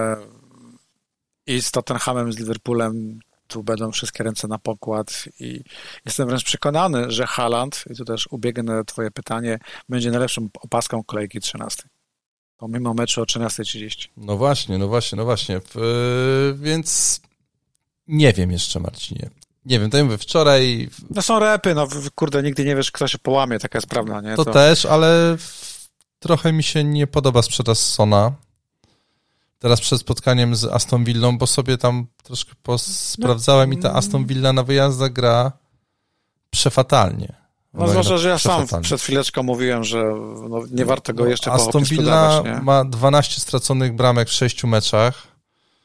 i z Tottenhamem, z Liverpoolem tu będą wszystkie ręce na pokład i jestem wręcz przekonany, że Haaland, i tu też ubiegnę twoje pytanie, będzie najlepszą opaską kolejki trzynastej. Pomimo meczu o trzynasta trzydzieści. No właśnie, no właśnie, no właśnie. Yy, więc nie wiem jeszcze, Marcinie. Nie wiem, to ja mówię wczoraj... No są repy, no kurde, nigdy nie wiesz, kto się połamie, taka jest prawda, nie? To, to też, ale trochę mi się nie podoba sprzedaż Sona. Teraz przed spotkaniem z Aston Villą, bo sobie tam troszkę posprawdzałem no, i ta Aston Villa na wyjazdach gra przefatalnie. No zwłaszcza, że ja sam przed chwileczką mówiłem, że no, nie warto go jeszcze no, Aston Villa ma dwanaście straconych bramek w sześciu meczach.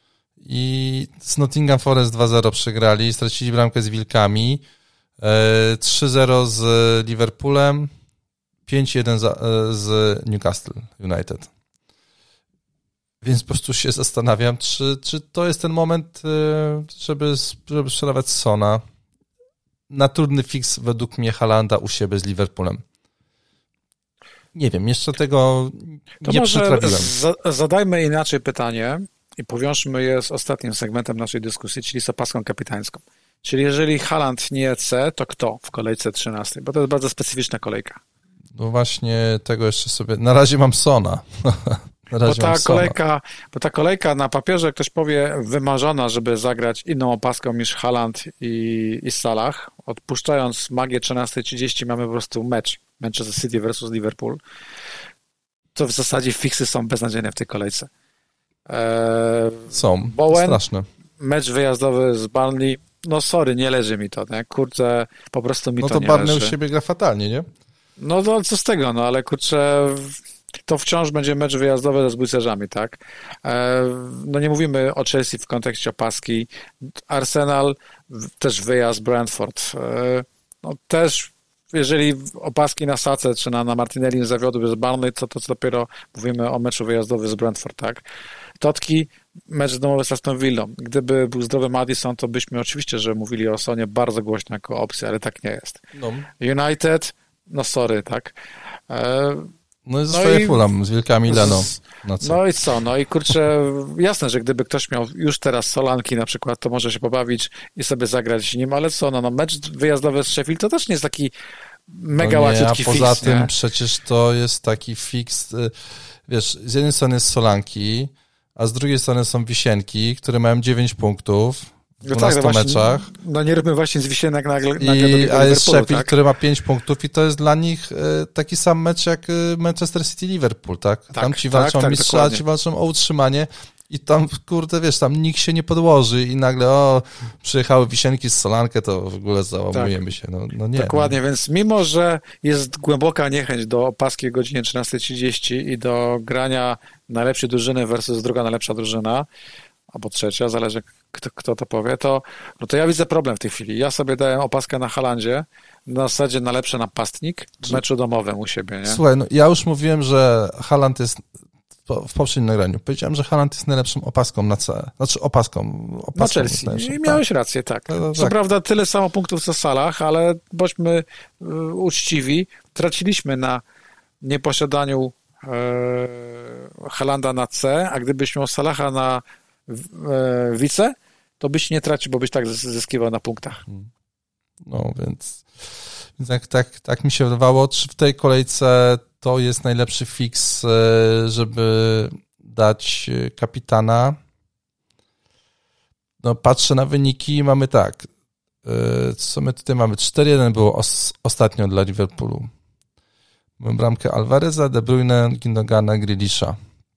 I z Nottingham Forest dwa zero przegrali, stracili bramkę z Wilkami, trzy zero z Liverpoolem, pięć jeden z Newcastle United. Więc po prostu się zastanawiam, czy, czy to jest ten moment, żeby, żeby sprzedawać Sona na trudny fix według mnie Haalanda u siebie z Liverpoolem. Nie wiem, jeszcze tego to nie może przetrawiłem. Z- zadajmy inaczej pytanie i powiążmy je z ostatnim segmentem naszej dyskusji, czyli z opaską kapitańską. Czyli jeżeli Haaland nie C, to kto w kolejce trzynastej? Bo to jest bardzo specyficzna kolejka. No właśnie tego jeszcze sobie... Na razie mam Sona. bo ta kolejka, bo ta kolejka na papierze, ktoś powie, wymarzona, żeby zagrać inną opaską niż Haaland i, i Salah. Odpuszczając magię trzynasta trzydzieści mamy po prostu mecz Manchester City versus Liverpool. To w zasadzie fiksy są beznadziejne w tej kolejce. Eee, są, Bowen, straszne. Mecz wyjazdowy z Burnley, no sorry, nie leży mi to, nie? Kurczę, po prostu mi no to, to nie Burnley leży. u siebie gra fatalnie, nie? No to co z tego, no ale kurczę, to wciąż będzie mecz wyjazdowy ze zbójcerzami, tak? E, no nie mówimy o Chelsea w kontekście opaski. Arsenal, też wyjazd Brentford. E, no też, jeżeli opaski na Sace czy na, na Martinelli zawiodły z Burnley, to, to dopiero mówimy o meczu wyjazdowym z Brentford, tak? Totki, mecz domowy z Aston Villą. Gdyby był zdrowy Maddison, to byśmy oczywiście, że mówili o Sonie bardzo głośno jako opcji, ale tak nie jest. No. United, no sorry, tak? E, No i zostaje no Fulham z Wilkami Leno. No i co? No i kurczę, jasne, że gdyby ktoś miał już teraz Solanki na przykład, to może się pobawić i sobie zagrać z nim, ale co? No, no mecz wyjazdowy z Sheffield to też nie jest taki mega no łaciutki fix. A poza fix, tym nie? przecież to jest taki fix, wiesz, z jednej strony jest Solanki, a z drugiej strony są Wisienki, które mają dziewięć punktów w dwunastu no tak, no meczach. Właśnie, no nie róbmy właśnie z Wisienek nagle, nagle I, do A jest Sheffield, tak? który ma pięć punktów i to jest dla nich taki sam mecz jak Manchester City-Liverpool, tak? tak tam ci walczą tak, tak, mistrza, dokładnie. Ci walczą o utrzymanie i tam, kurde, wiesz, tam nikt się nie podłoży i nagle, o, przyjechały Wisienki z Solankę, to w ogóle załamujemy tak. się. No, no nie. Dokładnie, no. Więc mimo, że jest głęboka niechęć do opaski o godzinie trzynasta trzydzieści i do grania najlepszej drużyny versus druga najlepsza drużyna, albo trzecia, zależy kto, kto to powie, to, no to ja widzę problem w tej chwili. Ja sobie dałem opaskę na Haalandzie, na zasadzie na lepszy napastnik w meczu domowym u siebie, nie? Słuchaj, no ja już mówiłem, że Haaland jest w poprzednim nagraniu. Powiedziałem, że Haaland jest najlepszą opaską na C. Znaczy opaską. opaską na Chelsea. I miałeś tak. rację, tak. No, no, Co tak. prawda tyle samo punktów co Salah, ale bądźmy y, uczciwi. Traciliśmy na nieposiadaniu y, Haalanda na C, a gdybyś miał Salaha na y, wice, to byś nie tracił, bo byś tak zyskiwał na punktach. No, więc, więc tak, tak, tak mi się wydawało. Czy w tej kolejce to jest najlepszy fix, żeby dać kapitana? No, patrzę na wyniki i mamy tak. Co my tutaj mamy? cztery jeden było os- ostatnio dla Liverpoolu. Mamy bramkę Alvareza, De Bruyne, Gündogana, Grealisha.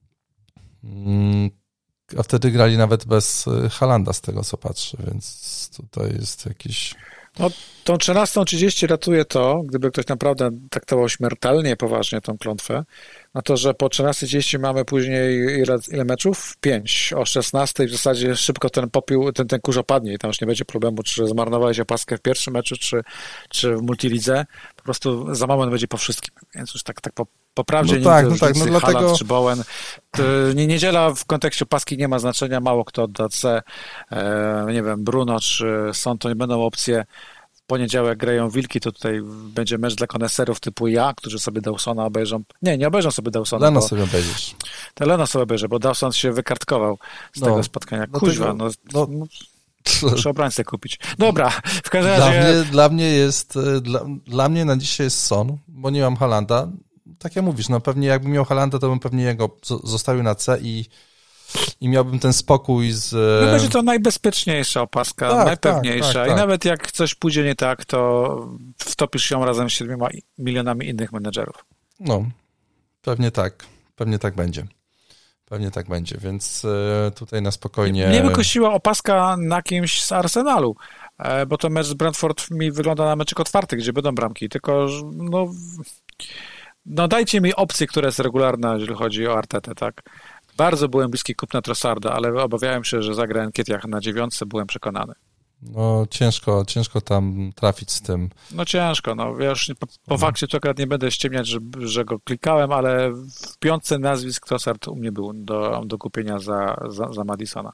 A wtedy grali nawet bez Haalanda, z tego co patrzę, więc tutaj jest jakiś... No, tą trzynastą trzydzieści ratuje to, gdyby ktoś naprawdę traktował śmiertelnie poważnie tą klątwę, no to, że po trzynastej trzydzieści mamy później ile, ile meczów? pięć. O szesnastej w zasadzie szybko ten popiół, ten, ten kurz opadnie i tam już nie będzie problemu, czy zmarnowałeś opaskę w pierwszym meczu, czy, czy w multilidze. Po prostu za moment będzie po wszystkim. Więc już tak, tak po, po prawdzie no nie tak, widzę no tak, no Haaland dlatego... czy Bowen. Nie, niedziela w kontekście opaski nie ma znaczenia, mało kto odda C. E, nie wiem, Bruno czy Son to nie będą opcje. W poniedziałek grają Wilki, to tutaj będzie mecz dla koneserów typu ja, którzy sobie Dawsona obejrzą. Nie, nie obejrzą sobie Dawsona. Leno sobie obejrzysz. To Leno sobie obejrzy, bo Dawson się wykartkował z no, tego spotkania. No Kuźwa, tego, no, no, no muszę obrońcę kupić. Dobra, w każdym dla razie... Mnie, dla mnie jest, dla, dla mnie na dzisiaj jest Son, bo nie mam Haalanda. Tak jak mówisz, no pewnie jakbym miał Haalanda, to bym pewnie jego zostawił na C i I miałbym ten spokój z... No będzie to najbezpieczniejsza opaska, tak, najpewniejsza. Tak, tak, I tak. nawet jak coś pójdzie nie tak, to wtopisz ją razem z siedmioma milionami innych menedżerów. No, pewnie tak. Pewnie tak będzie. Pewnie tak będzie, więc tutaj na spokojnie... Mnie by kusiła opaska na kimś z Arsenalu, bo to mecz z Brentford mi wygląda na meczek otwarty, gdzie będą bramki, tylko no, no dajcie mi opcję, która jest regularna, jeżeli chodzi o Artetę, tak? Bardzo byłem bliski kupna Trossarda, ale obawiałem się, że zagra Nketiah na dziewiątce, byłem przekonany. No ciężko, ciężko tam trafić z tym. No ciężko, no wiesz, po, po fakcie to akurat nie będę ściemniać, że, że go klikałem, ale w piątce nazwisk Trossard u mnie był do, do kupienia za, za, za Maddisona.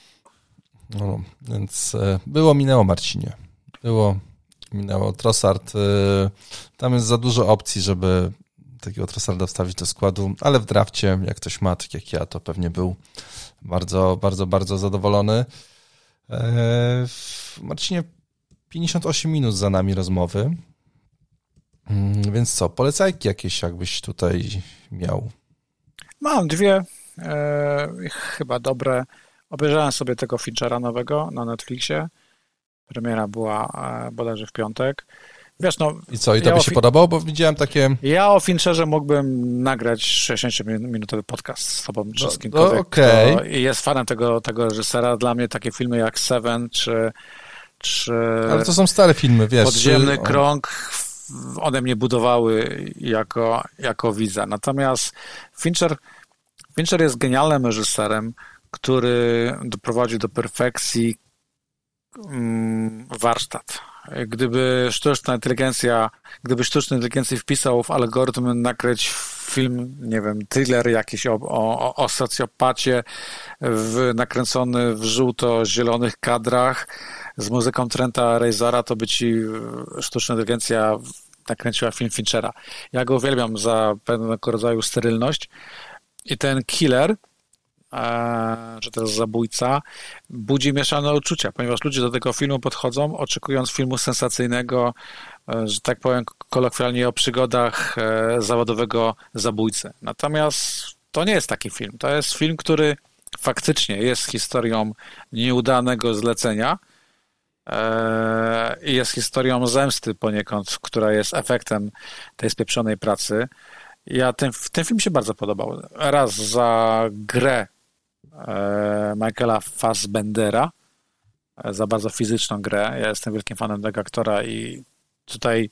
No, więc było, minęło Marcinie. Było, minęło Trossard. Tam jest za dużo opcji, żeby takiego Trossarda wstawić do składu, ale w drafcie, jak ktoś ma, tak jak ja, to pewnie był bardzo, bardzo, bardzo zadowolony. Eee, Marcinie, pięćdziesiąt osiem minut za nami rozmowy, hmm, więc co, polecajki jakieś jakbyś tutaj miał? Mam dwie, e, chyba dobre. Obejrzałem sobie tego Finchera nowego na Netflixie. Premiera była e, bodajże w piątek. Wiesz, no, I co, i to ja by się fi- podobało? Bo widziałem takie... Ja o Fincherze mógłbym nagrać sześćdziesięciominutowy podcast z tobą, czy no, z kimkolwiek, no, okay. kto jest fanem tego, tego reżysera. Dla mnie takie filmy jak Seven, czy... czy Ale to są stare filmy, wiesz. Podziemny czy... krąg, one mnie budowały jako, jako widza. Natomiast Fincher, Fincher jest genialnym reżyserem, który doprowadził do perfekcji mm, warsztat. Gdyby sztuczna inteligencja, gdyby sztuczna inteligencja wpisał w algorytm nakręć film, nie wiem, thriller jakiś o, o, o socjopacie w, nakręcony w żółto-zielonych kadrach z muzyką Trenta Rezora, to by ci sztuczna inteligencja nakręciła film Finchera. Ja go uwielbiam za pewnego rodzaju sterylność i ten killer, że to jest zabójca, budzi mieszane uczucia, ponieważ ludzie do tego filmu podchodzą, oczekując filmu sensacyjnego, że tak powiem kolokwialnie o przygodach zawodowego zabójcy. Natomiast to nie jest taki film. To jest film, który faktycznie jest historią nieudanego zlecenia i jest historią zemsty poniekąd, która jest efektem tej spieprzonej pracy. Ja ten, ten film się bardzo podobał. Raz za grę Michaela Fassbendera, za bardzo fizyczną grę. Ja jestem wielkim fanem tego aktora i tutaj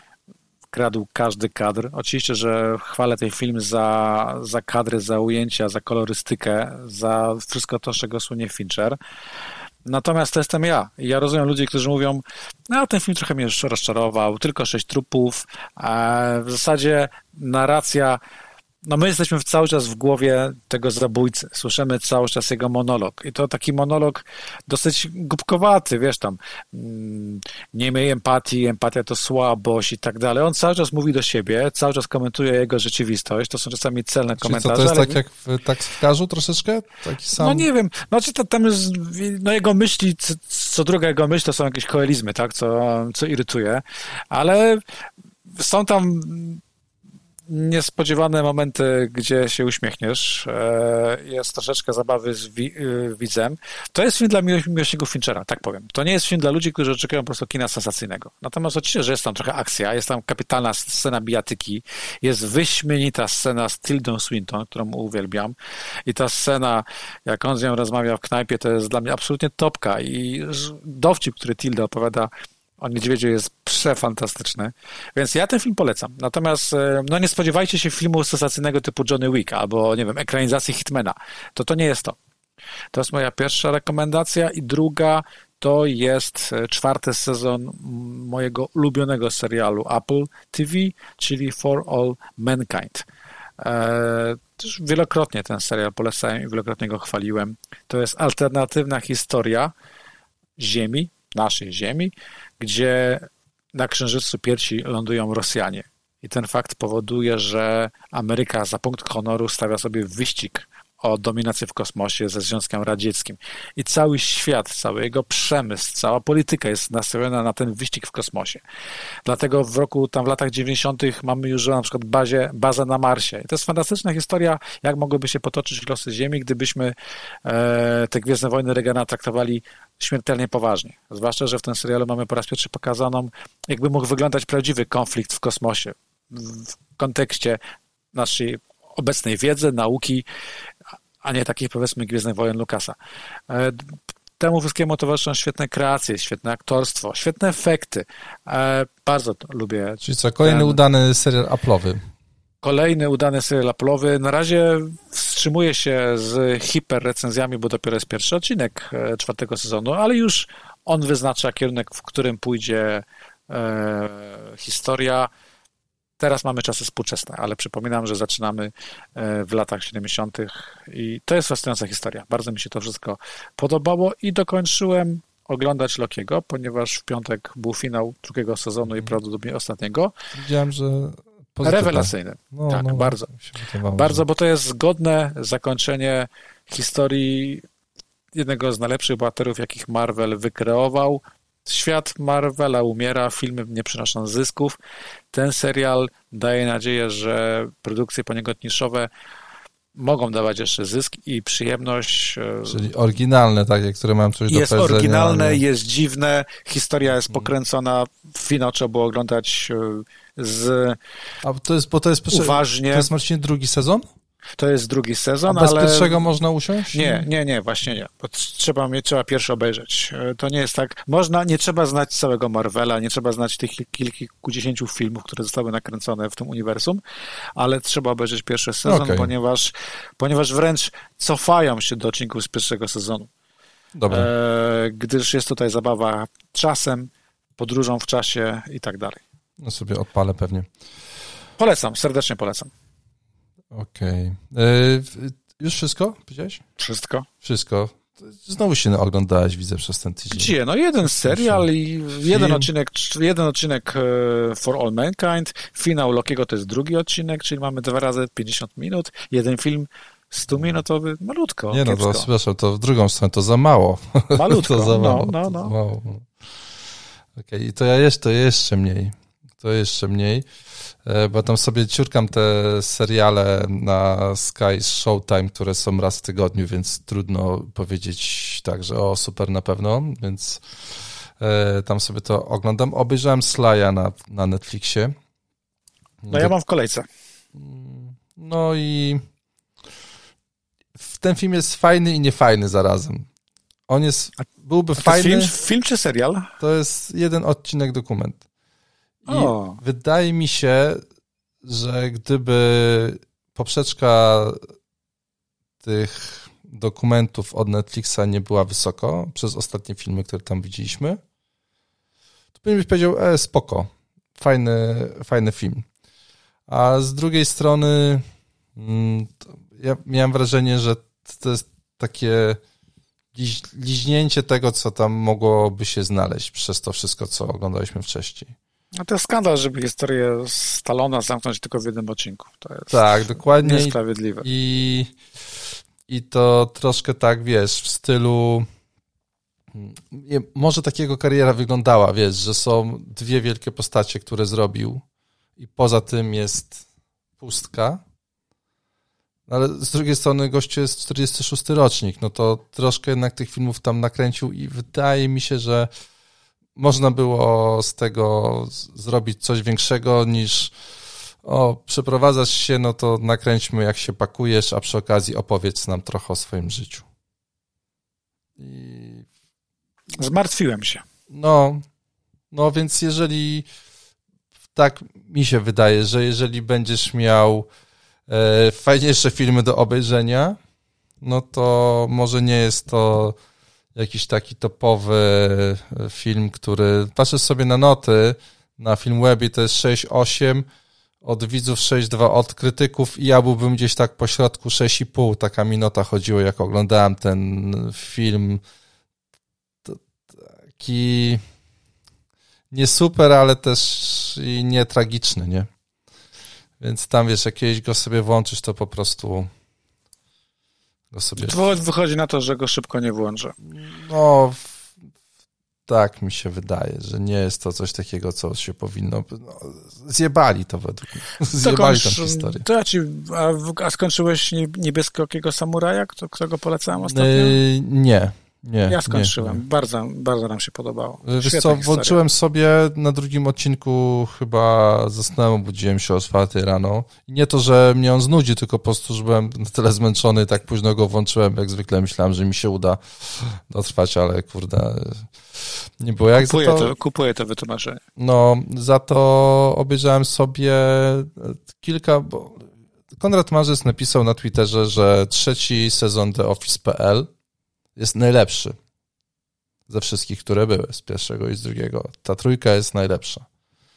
kradł każdy kadr. Oczywiście, że chwalę ten film za, za kadry, za ujęcia, za kolorystykę, za wszystko to, z czego słynie Fincher. Natomiast to jestem ja. Ja rozumiem ludzi, którzy mówią, no ten film trochę mnie już rozczarował, tylko sześć trupów, a w zasadzie narracja, no my jesteśmy cały czas w głowie tego zabójcy, słyszymy cały czas jego monolog i to taki monolog dosyć głupkowaty, wiesz tam, nie miej empatii, empatia to słabość i tak dalej. On cały czas mówi do siebie, cały czas komentuje jego rzeczywistość, to są czasami celne Czyli komentarze. Co, to jest ale... tak jak w taksówkarzu troszeczkę? Taki sam... No nie wiem, znaczy to tam jest, no jego myśli, co, co druga jego myśl to są jakieś koelizmy, tak, co, co irytuje, ale są tam niespodziewane momenty, gdzie się uśmiechniesz, jest troszeczkę zabawy z wi- widzem. To jest film dla miłośników Finchera, tak powiem. To nie jest film dla ludzi, którzy oczekują po prostu kina sensacyjnego. Natomiast oczywiście, że jest tam trochę akcja, jest tam kapitalna scena bijatyki, jest wyśmienita scena z Tildą Swinton, którą uwielbiam i ta scena, jak on z nią rozmawia w knajpie, to jest dla mnie absolutnie topka i dowcip, który Tilda opowiada o niedźwiedziu, jest przefantastyczny, więc ja ten film polecam. Natomiast no nie spodziewajcie się filmu sensacyjnego typu Johnny Wick albo, nie wiem, ekranizacji Hitmana. To to nie jest to. To jest moja pierwsza rekomendacja i druga to jest czwarty sezon mojego ulubionego serialu Apple T V, czyli For All Mankind. Eee, też wielokrotnie ten serial polecałem i wielokrotnie go chwaliłem. To jest alternatywna historia Ziemi, naszej Ziemi, gdzie na Księżycu pierwsi lądują Rosjanie. I ten fakt powoduje, że Ameryka za punkt honoru stawia sobie wyścig o dominację w kosmosie ze Związkiem Radzieckim. I cały świat, cały jego przemysł, cała polityka jest nastawiona na ten wyścig w kosmosie. Dlatego w roku, tam w latach dziewięćdziesiątych mamy już na przykład bazie, bazę na Marsie. I to jest fantastyczna historia, jak mogłyby się potoczyć losy Ziemi, gdybyśmy e, te Gwiezdne Wojny Reagana traktowali śmiertelnie poważnie. Zwłaszcza, że w tym serialu mamy po raz pierwszy pokazaną, jakby mógł wyglądać prawdziwy konflikt w kosmosie. W kontekście naszej obecnej wiedzy, nauki, a nie takich, powiedzmy, Gwiezdnych Wojen Lucasa. Temu wszystkiemu towarzyszą świetne kreacje, świetne aktorstwo, świetne efekty. Bardzo to lubię. Czyli co, kolejny ten... udany serial Apple'owy. Kolejny udany serial Apple'owy. Na razie wstrzymuję się z hiperrecenzjami, bo dopiero jest pierwszy odcinek czwartego sezonu, ale już on wyznacza kierunek, w którym pójdzie e, historia. Teraz mamy czasy współczesne, ale przypominam, że zaczynamy w latach siedemdziesiątych i to jest fascynująca historia. Bardzo mi się to wszystko podobało i dokończyłem oglądać Lokiego, ponieważ w piątek był finał drugiego sezonu i prawdopodobnie ostatniego. Widziałem, że pozytywne. Rewelacyjny. No, tak, no, bardzo. wydawało, bardzo, że... bo to jest godne zakończenie historii jednego z najlepszych bohaterów, jakich Marvel wykreował. Świat Marvela umiera, filmy nie przynoszą zysków. Ten serial daje nadzieję, że produkcje poniekąd niszowe mogą dawać jeszcze zysk i przyjemność. Czyli oryginalne, takie, które mają coś do jest powiedzenia. Jest oryginalne, nie? jest dziwne, historia jest pokręcona, finał trzeba było oglądać z A to jest, bo to jest, uważnie. To jest, Marcin, drugi sezon? To jest drugi sezon, A bez ale... pierwszego można usiąść? Nie, nie, nie, właśnie nie. Bo trzeba, trzeba pierwszy obejrzeć. To nie jest tak... Można, nie trzeba znać całego Marvela, nie trzeba znać tych kilkudziesięciu filmów, które zostały nakręcone w tym uniwersum, ale trzeba obejrzeć pierwszy sezon, okay. ponieważ, ponieważ wręcz cofają się do odcinków z pierwszego sezonu. Dobra. E, gdyż jest tutaj zabawa czasem, podróżą w czasie i tak dalej. No sobie odpalę pewnie. Polecam, serdecznie polecam. Okej. Okay. Już wszystko powiedziałeś? Wszystko. Wszystko. Znowu się oglądałeś, widzę, przez ten tydzień. Gdzie? No jeden serial i jeden odcinek, jeden odcinek For All Mankind, finał Lokiego to jest drugi odcinek, czyli mamy dwa razy pięćdziesiąt minut, jeden film stuminutowy, malutko, Nie kiepsko. no, to przepraszam, to w drugą stronę, to za mało. Malutko, to za mało, no, no, no. no. Mało. Okej, okay. I to ja jeszcze, to jeszcze mniej. To jeszcze mniej. Bo tam sobie ciurkam te seriale na Sky Showtime, które są raz w tygodniu, więc trudno powiedzieć tak, że o, super na pewno, więc e, tam sobie to oglądam. Obejrzałem Sly'a na, na Netflixie. No ja mam w kolejce. No i ten film jest fajny i niefajny zarazem. On jest, byłby A to fajny. Film, film czy serial? To jest jeden odcinek dokument. I o. wydaje mi się, że gdyby poprzeczka tych dokumentów od Netflixa nie była wysoko przez ostatnie filmy, które tam widzieliśmy, to bym powiedział, e, spoko, fajny, fajny film. A z drugiej strony mm, ja miałem wrażenie, że to jest takie liź, liźnięcie tego, co tam mogłoby się znaleźć przez to wszystko, co oglądaliśmy wcześniej. No to jest skandal, żeby historię Stallona zamknąć tylko w jednym odcinku. To jest tak, dokładnie. Niesprawiedliwe. I, I to troszkę tak, wiesz, w stylu może takiego kariera wyglądała, wiesz, że są dwie wielkie postacie, które zrobił i poza tym jest pustka, ale z drugiej strony gościu jest czterdziesty szósty rocznik, no to troszkę jednak tych filmów tam nakręcił i wydaje mi się, że można było z tego zrobić coś większego niż o, przeprowadzasz się, no to nakręćmy jak się pakujesz, a przy okazji opowiedz nam trochę o swoim życiu. I... Zmartwiłem się. No, no więc jeżeli tak mi się wydaje, że jeżeli będziesz miał e, fajniejsze filmy do obejrzenia, no to może nie jest to jakiś taki topowy film, który... Patrzysz sobie na noty na Filmwebie, to jest sześć osiem, od widzów sześć dwa, od krytyków i ja byłbym gdzieś tak po środku sześć i pół. Taka mi nota chodziło, jak oglądałem ten film. To taki nie super, ale też i nie tragiczny, nie? Więc tam, wiesz, jak kiedyś go sobie włączysz, to po prostu... Sobie... Wychodzi na to, że go szybko nie włączę. No, tak mi się wydaje, że nie jest to coś takiego, co się powinno... No, zjebali to według mnie. Zjebali tę historię. To ja ci, a, a skończyłeś Niebieskokiego Samuraja, kto, którego polecałem ostatnio? Yy, nie. Nie, ja skończyłem. Nie, nie. Bardzo, bardzo nam się podobało. Wiesz co, włączyłem sobie na drugim odcinku, chyba zasnąłem, obudziłem się o czwartej rano. I nie to, że mnie on znudzi, tylko po prostu, że byłem na tyle zmęczony, tak późno go włączyłem, jak zwykle myślałem, że mi się uda dotrwać, ale kurde, nie było jak. Kupuję, to, to, kupuję to wytłumaczenie. No, za to obejrzałem sobie kilka, bo Konrad Marzec napisał na Twitterze, że trzeci sezon The Office kropka p l jest najlepszy ze wszystkich, które były, z pierwszego i z drugiego. Ta trójka jest najlepsza.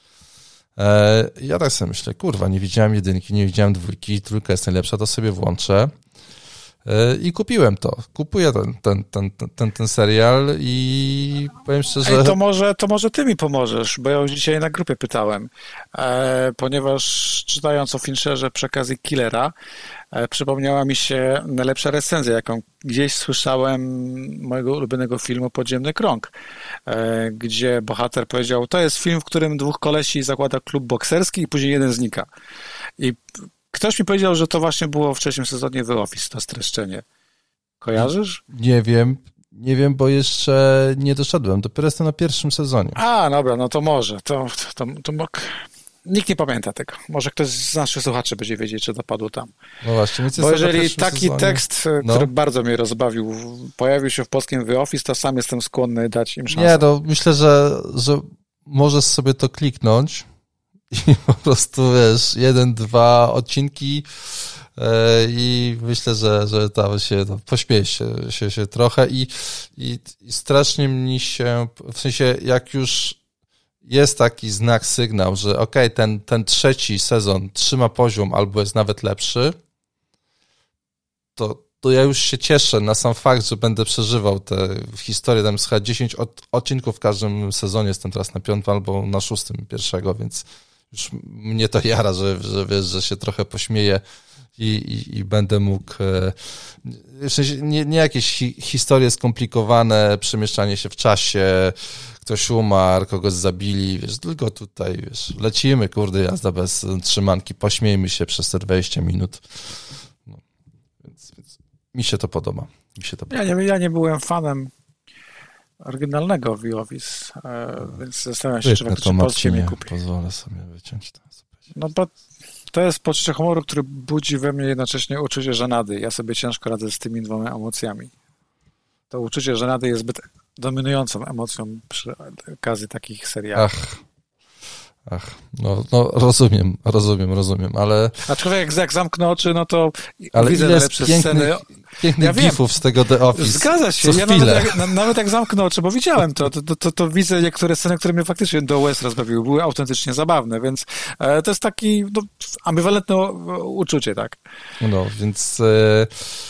E, ja tak sobie myślę, kurwa, nie widziałem jedynki, nie widziałem dwójki, trójka jest najlepsza, to sobie włączę. E, I kupiłem to. Kupuję ten, ten, ten, ten, ten serial i powiem szczerze... Ej, to może, to może ty mi pomożesz, bo ja już dzisiaj na grupie pytałem, e, ponieważ czytając o Fincherze przy okazji Killera, e, przypomniała mi się najlepsza recenzja, jaką gdzieś słyszałem mojego ulubionego filmu Podziemny Krąg, e, gdzie bohater powiedział, to jest film, w którym dwóch kolesi zakłada klub bokserski i później jeden znika. I Ktoś mi powiedział, że to właśnie było w trzecim sezonie The Office, to streszczenie. Kojarzysz? Nie wiem, nie wiem, bo jeszcze nie doszedłem. Dopiero jestem na pierwszym sezonie. A, dobra, no to może. To, to, to, to nikt nie pamięta tego. Może ktoś z naszych słuchaczy będzie wiedzieć, czy to padło tam. No właśnie. Więc bo jeżeli taki sezonie. tekst, no. który bardzo mnie rozbawił, pojawił się w polskim The Office, to sam jestem skłonny dać im szansę. Nie, no myślę, że, że możesz sobie to kliknąć i po prostu, wiesz, jeden, dwa odcinki yy, i myślę, że, że tam się no, pośmieje się, się, się trochę i, i, i strasznie mi się, w sensie jak już jest taki znak, sygnał, że okej, okay, ten, ten trzeci sezon trzyma poziom albo jest nawet lepszy, to, to ja już się cieszę na sam fakt, że będę przeżywał tę historię. Tam jest chyba dziesięć od, odcinków w każdym sezonie, jestem teraz na piątym albo na szóstym pierwszego, więc już mnie to jara, że, że wiesz, że się trochę pośmieję i, i, i będę mógł w sensie nie, nie jakieś hi, historie skomplikowane, przemieszczanie się w czasie, ktoś umarł, kogoś zabili, wiesz, tylko tutaj, wiesz, lecimy, kurde, jazda bez trzymanki, pośmiejmy się przez te dwadzieścia minut. No, więc, więc mi się to podoba. Mi się to podoba. Ja, nie, ja nie byłem fanem oryginalnego The Office, więc zastanawiam się, czy czy polskie mnie kupi. Pozwolę sobie wyciąć to. No bo to jest poczucie humoru, który budzi we mnie jednocześnie uczucie żenady. Ja sobie ciężko radzę z tymi dwoma emocjami. To uczucie żenady jest zbyt dominującą emocją przy okazji takich serialów. Ach, ach, no, no rozumiem, rozumiem, rozumiem, ale... Aczkolwiek jak, jak zamknę oczy, no to ale widzę najlepsze sceny. Pięknych ja gifów z tego The Office. Zgadza się. Ja nawet jak, na, nawet jak zamknę oczy, bo widziałem to, to, to, to, to widzę niektóre sceny, które mnie faktycznie do łez rozbawiły. Były autentycznie zabawne, więc e, to jest taki no, ambiwalentne uczucie, tak? No, więc... E,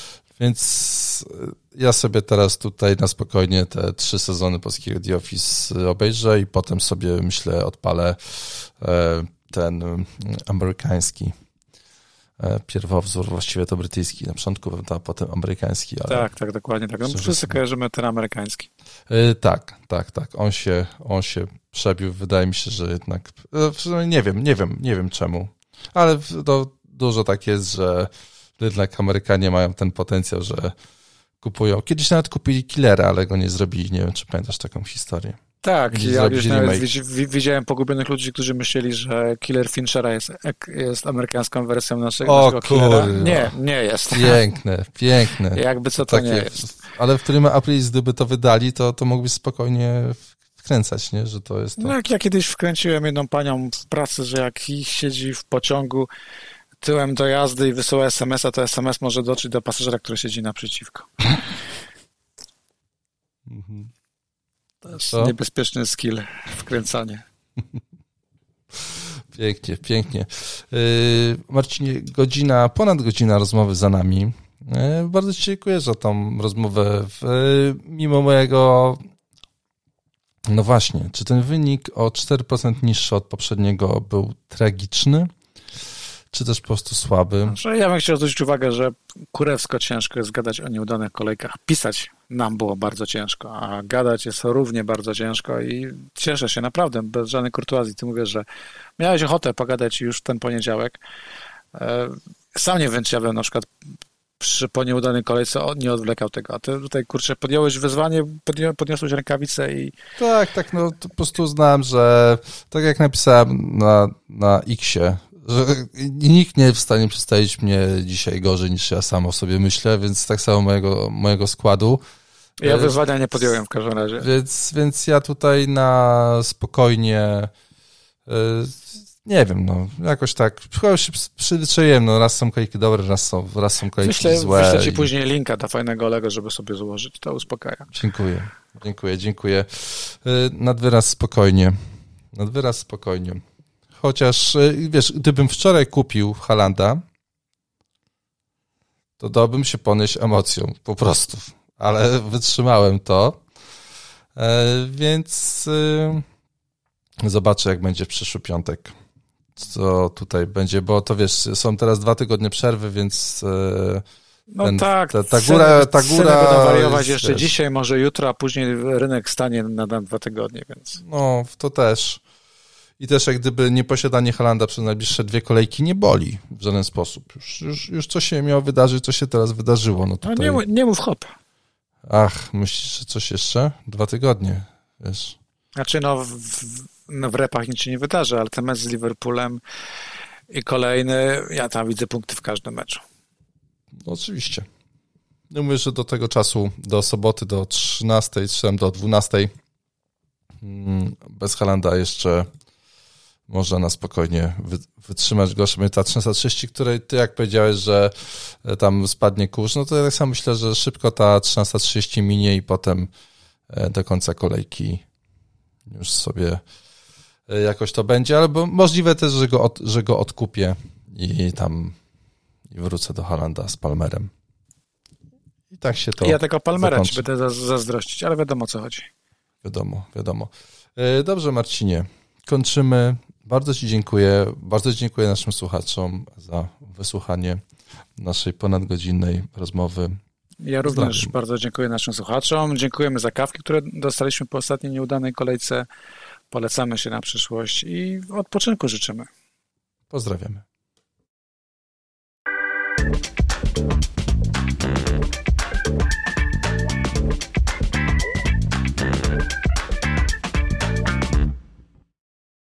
więc ja sobie teraz tutaj na spokojnie te trzy sezony polskiego The Office obejrzę i potem sobie, myślę, odpalę e, ten amerykański pierwowzór, właściwie to brytyjski, na początku, a potem amerykański. Ale tak, tak, dokładnie tak. No, wszyscy kojarzymy ten amerykański. Yy, tak, tak, tak. On się, on się przebił. Wydaje mi się, że jednak, yy, nie wiem, nie wiem, nie wiem czemu, ale to dużo tak jest, że jednak Amerykanie mają ten potencjał, że kupują. Kiedyś nawet kupili Killera, ale go nie zrobili. Nie wiem, czy pamiętasz taką historię. Tak, ja już nawet widziałem pogubionych ludzi, którzy myśleli, że Killer Finchera jest, jest amerykańską wersją naszego, o, naszego Killera. Kurwa. Nie, nie jest. Piękne, piękne. Jakby co to Takie, nie jest. Ale w którym Aprilis, gdyby to wydali, to, to mógłbyś spokojnie wkręcać, nie? Że to jest to. No jak ja kiedyś wkręciłem jedną panią w pracy, że jak siedzi w pociągu tyłem do jazdy i wysyła es em es a, to es em es może dotrzeć do pasażera, który siedzi naprzeciwko. Mhm. To jest Co? niebezpieczny skill, wkręcanie. Pięknie, pięknie. Yy, Marcinie, godzina, ponad godzina rozmowy za nami. Yy, bardzo Ci dziękuję za tą rozmowę. Yy, mimo mojego... No właśnie, czy ten wynik o cztery procent niższy od poprzedniego był tragiczny? Czy też po prostu słaby? Ja bym chciał zwrócić uwagę, że kurewsko ciężko jest gadać o nieudanych kolejkach. Pisać nam było bardzo ciężko, a gadać jest równie bardzo ciężko i cieszę się naprawdę, bez żadnej kurtuazji. Ty mówisz, że miałeś ochotę pogadać już w ten poniedziałek. Sam nie wiem, czy ja bym na przykład przy po nieudanej kolejce nie odwlekał tego, a ty tutaj, kurczę, podjąłeś wyzwanie, podniosłeś rękawicę i... Tak, tak, no to po prostu uznałem, że tak jak napisałem na, na X-ie, że nikt nie jest w stanie przedstawić mnie dzisiaj gorzej niż ja sam o sobie myślę, więc tak samo mojego, mojego składu. Ja wyzwania nie podjąłem w każdym razie. Więc, więc ja tutaj na spokojnie nie wiem, no jakoś tak chyba już się przyzwyczaiłem, no raz są kolejki dobre, raz są, raz są kolejki Wyślę, złe. Wyślę ci i... później linka do fajnego Lego, żeby sobie złożyć, to uspokaja. Dziękuję, dziękuję, dziękuję. Nad wyraz spokojnie, nad wyraz spokojnie. Chociaż, wiesz, gdybym wczoraj kupił Haalanda, to dałbym się ponieść emocją, po prostu. Ale wytrzymałem to, więc zobaczę, jak będzie w przyszły piątek. Co tutaj będzie, bo to wiesz, są teraz dwa tygodnie przerwy, więc no ten, tak, ta, ta góra, ta góra będą wariować jest, jeszcze wiesz, dzisiaj, może jutro, a później rynek stanie na, na dwa tygodnie, więc... No, to też. I też jak gdyby nieposiadanie Haalanda przez najbliższe dwie kolejki nie boli w żaden sposób. Już, już, już co się miało wydarzyć, co się teraz wydarzyło. No, tutaj... no nie, nie mów hop. Ach, myślisz, że coś jeszcze? Dwa tygodnie, wiesz. Znaczy no w, w, no w repach nic się nie wydarzy, ale ten mecz z Liverpoolem i kolejny, ja tam widzę punkty w każdym meczu. No oczywiście. No mówię, że do tego czasu, do soboty, do trzynastej, czy tam do dwunastej bez Haalanda jeszcze można na spokojnie wytrzymać go. Ta trzysta trzydzieści, której ty jak powiedziałeś, że tam spadnie kurz, no to ja tak samo myślę, że szybko ta trzysta trzydzieści minie i potem do końca kolejki już sobie jakoś to będzie, albo możliwe też, że go, od, że go odkupię i tam i wrócę do Haalanda z Palmerem. I tak się to Ja tego Palmera zakończy. ci będę zazdrościć, ale wiadomo o co chodzi. Wiadomo, wiadomo. Dobrze, Marcinie, kończymy. Bardzo ci dziękuję. Bardzo dziękuję naszym słuchaczom za wysłuchanie naszej ponadgodzinnej rozmowy. Ja również bardzo dziękuję naszym słuchaczom. Dziękujemy za kawki, które dostaliśmy po ostatniej nieudanej kolejce. Polecamy się na przyszłość i odpoczynku życzymy. Pozdrawiamy.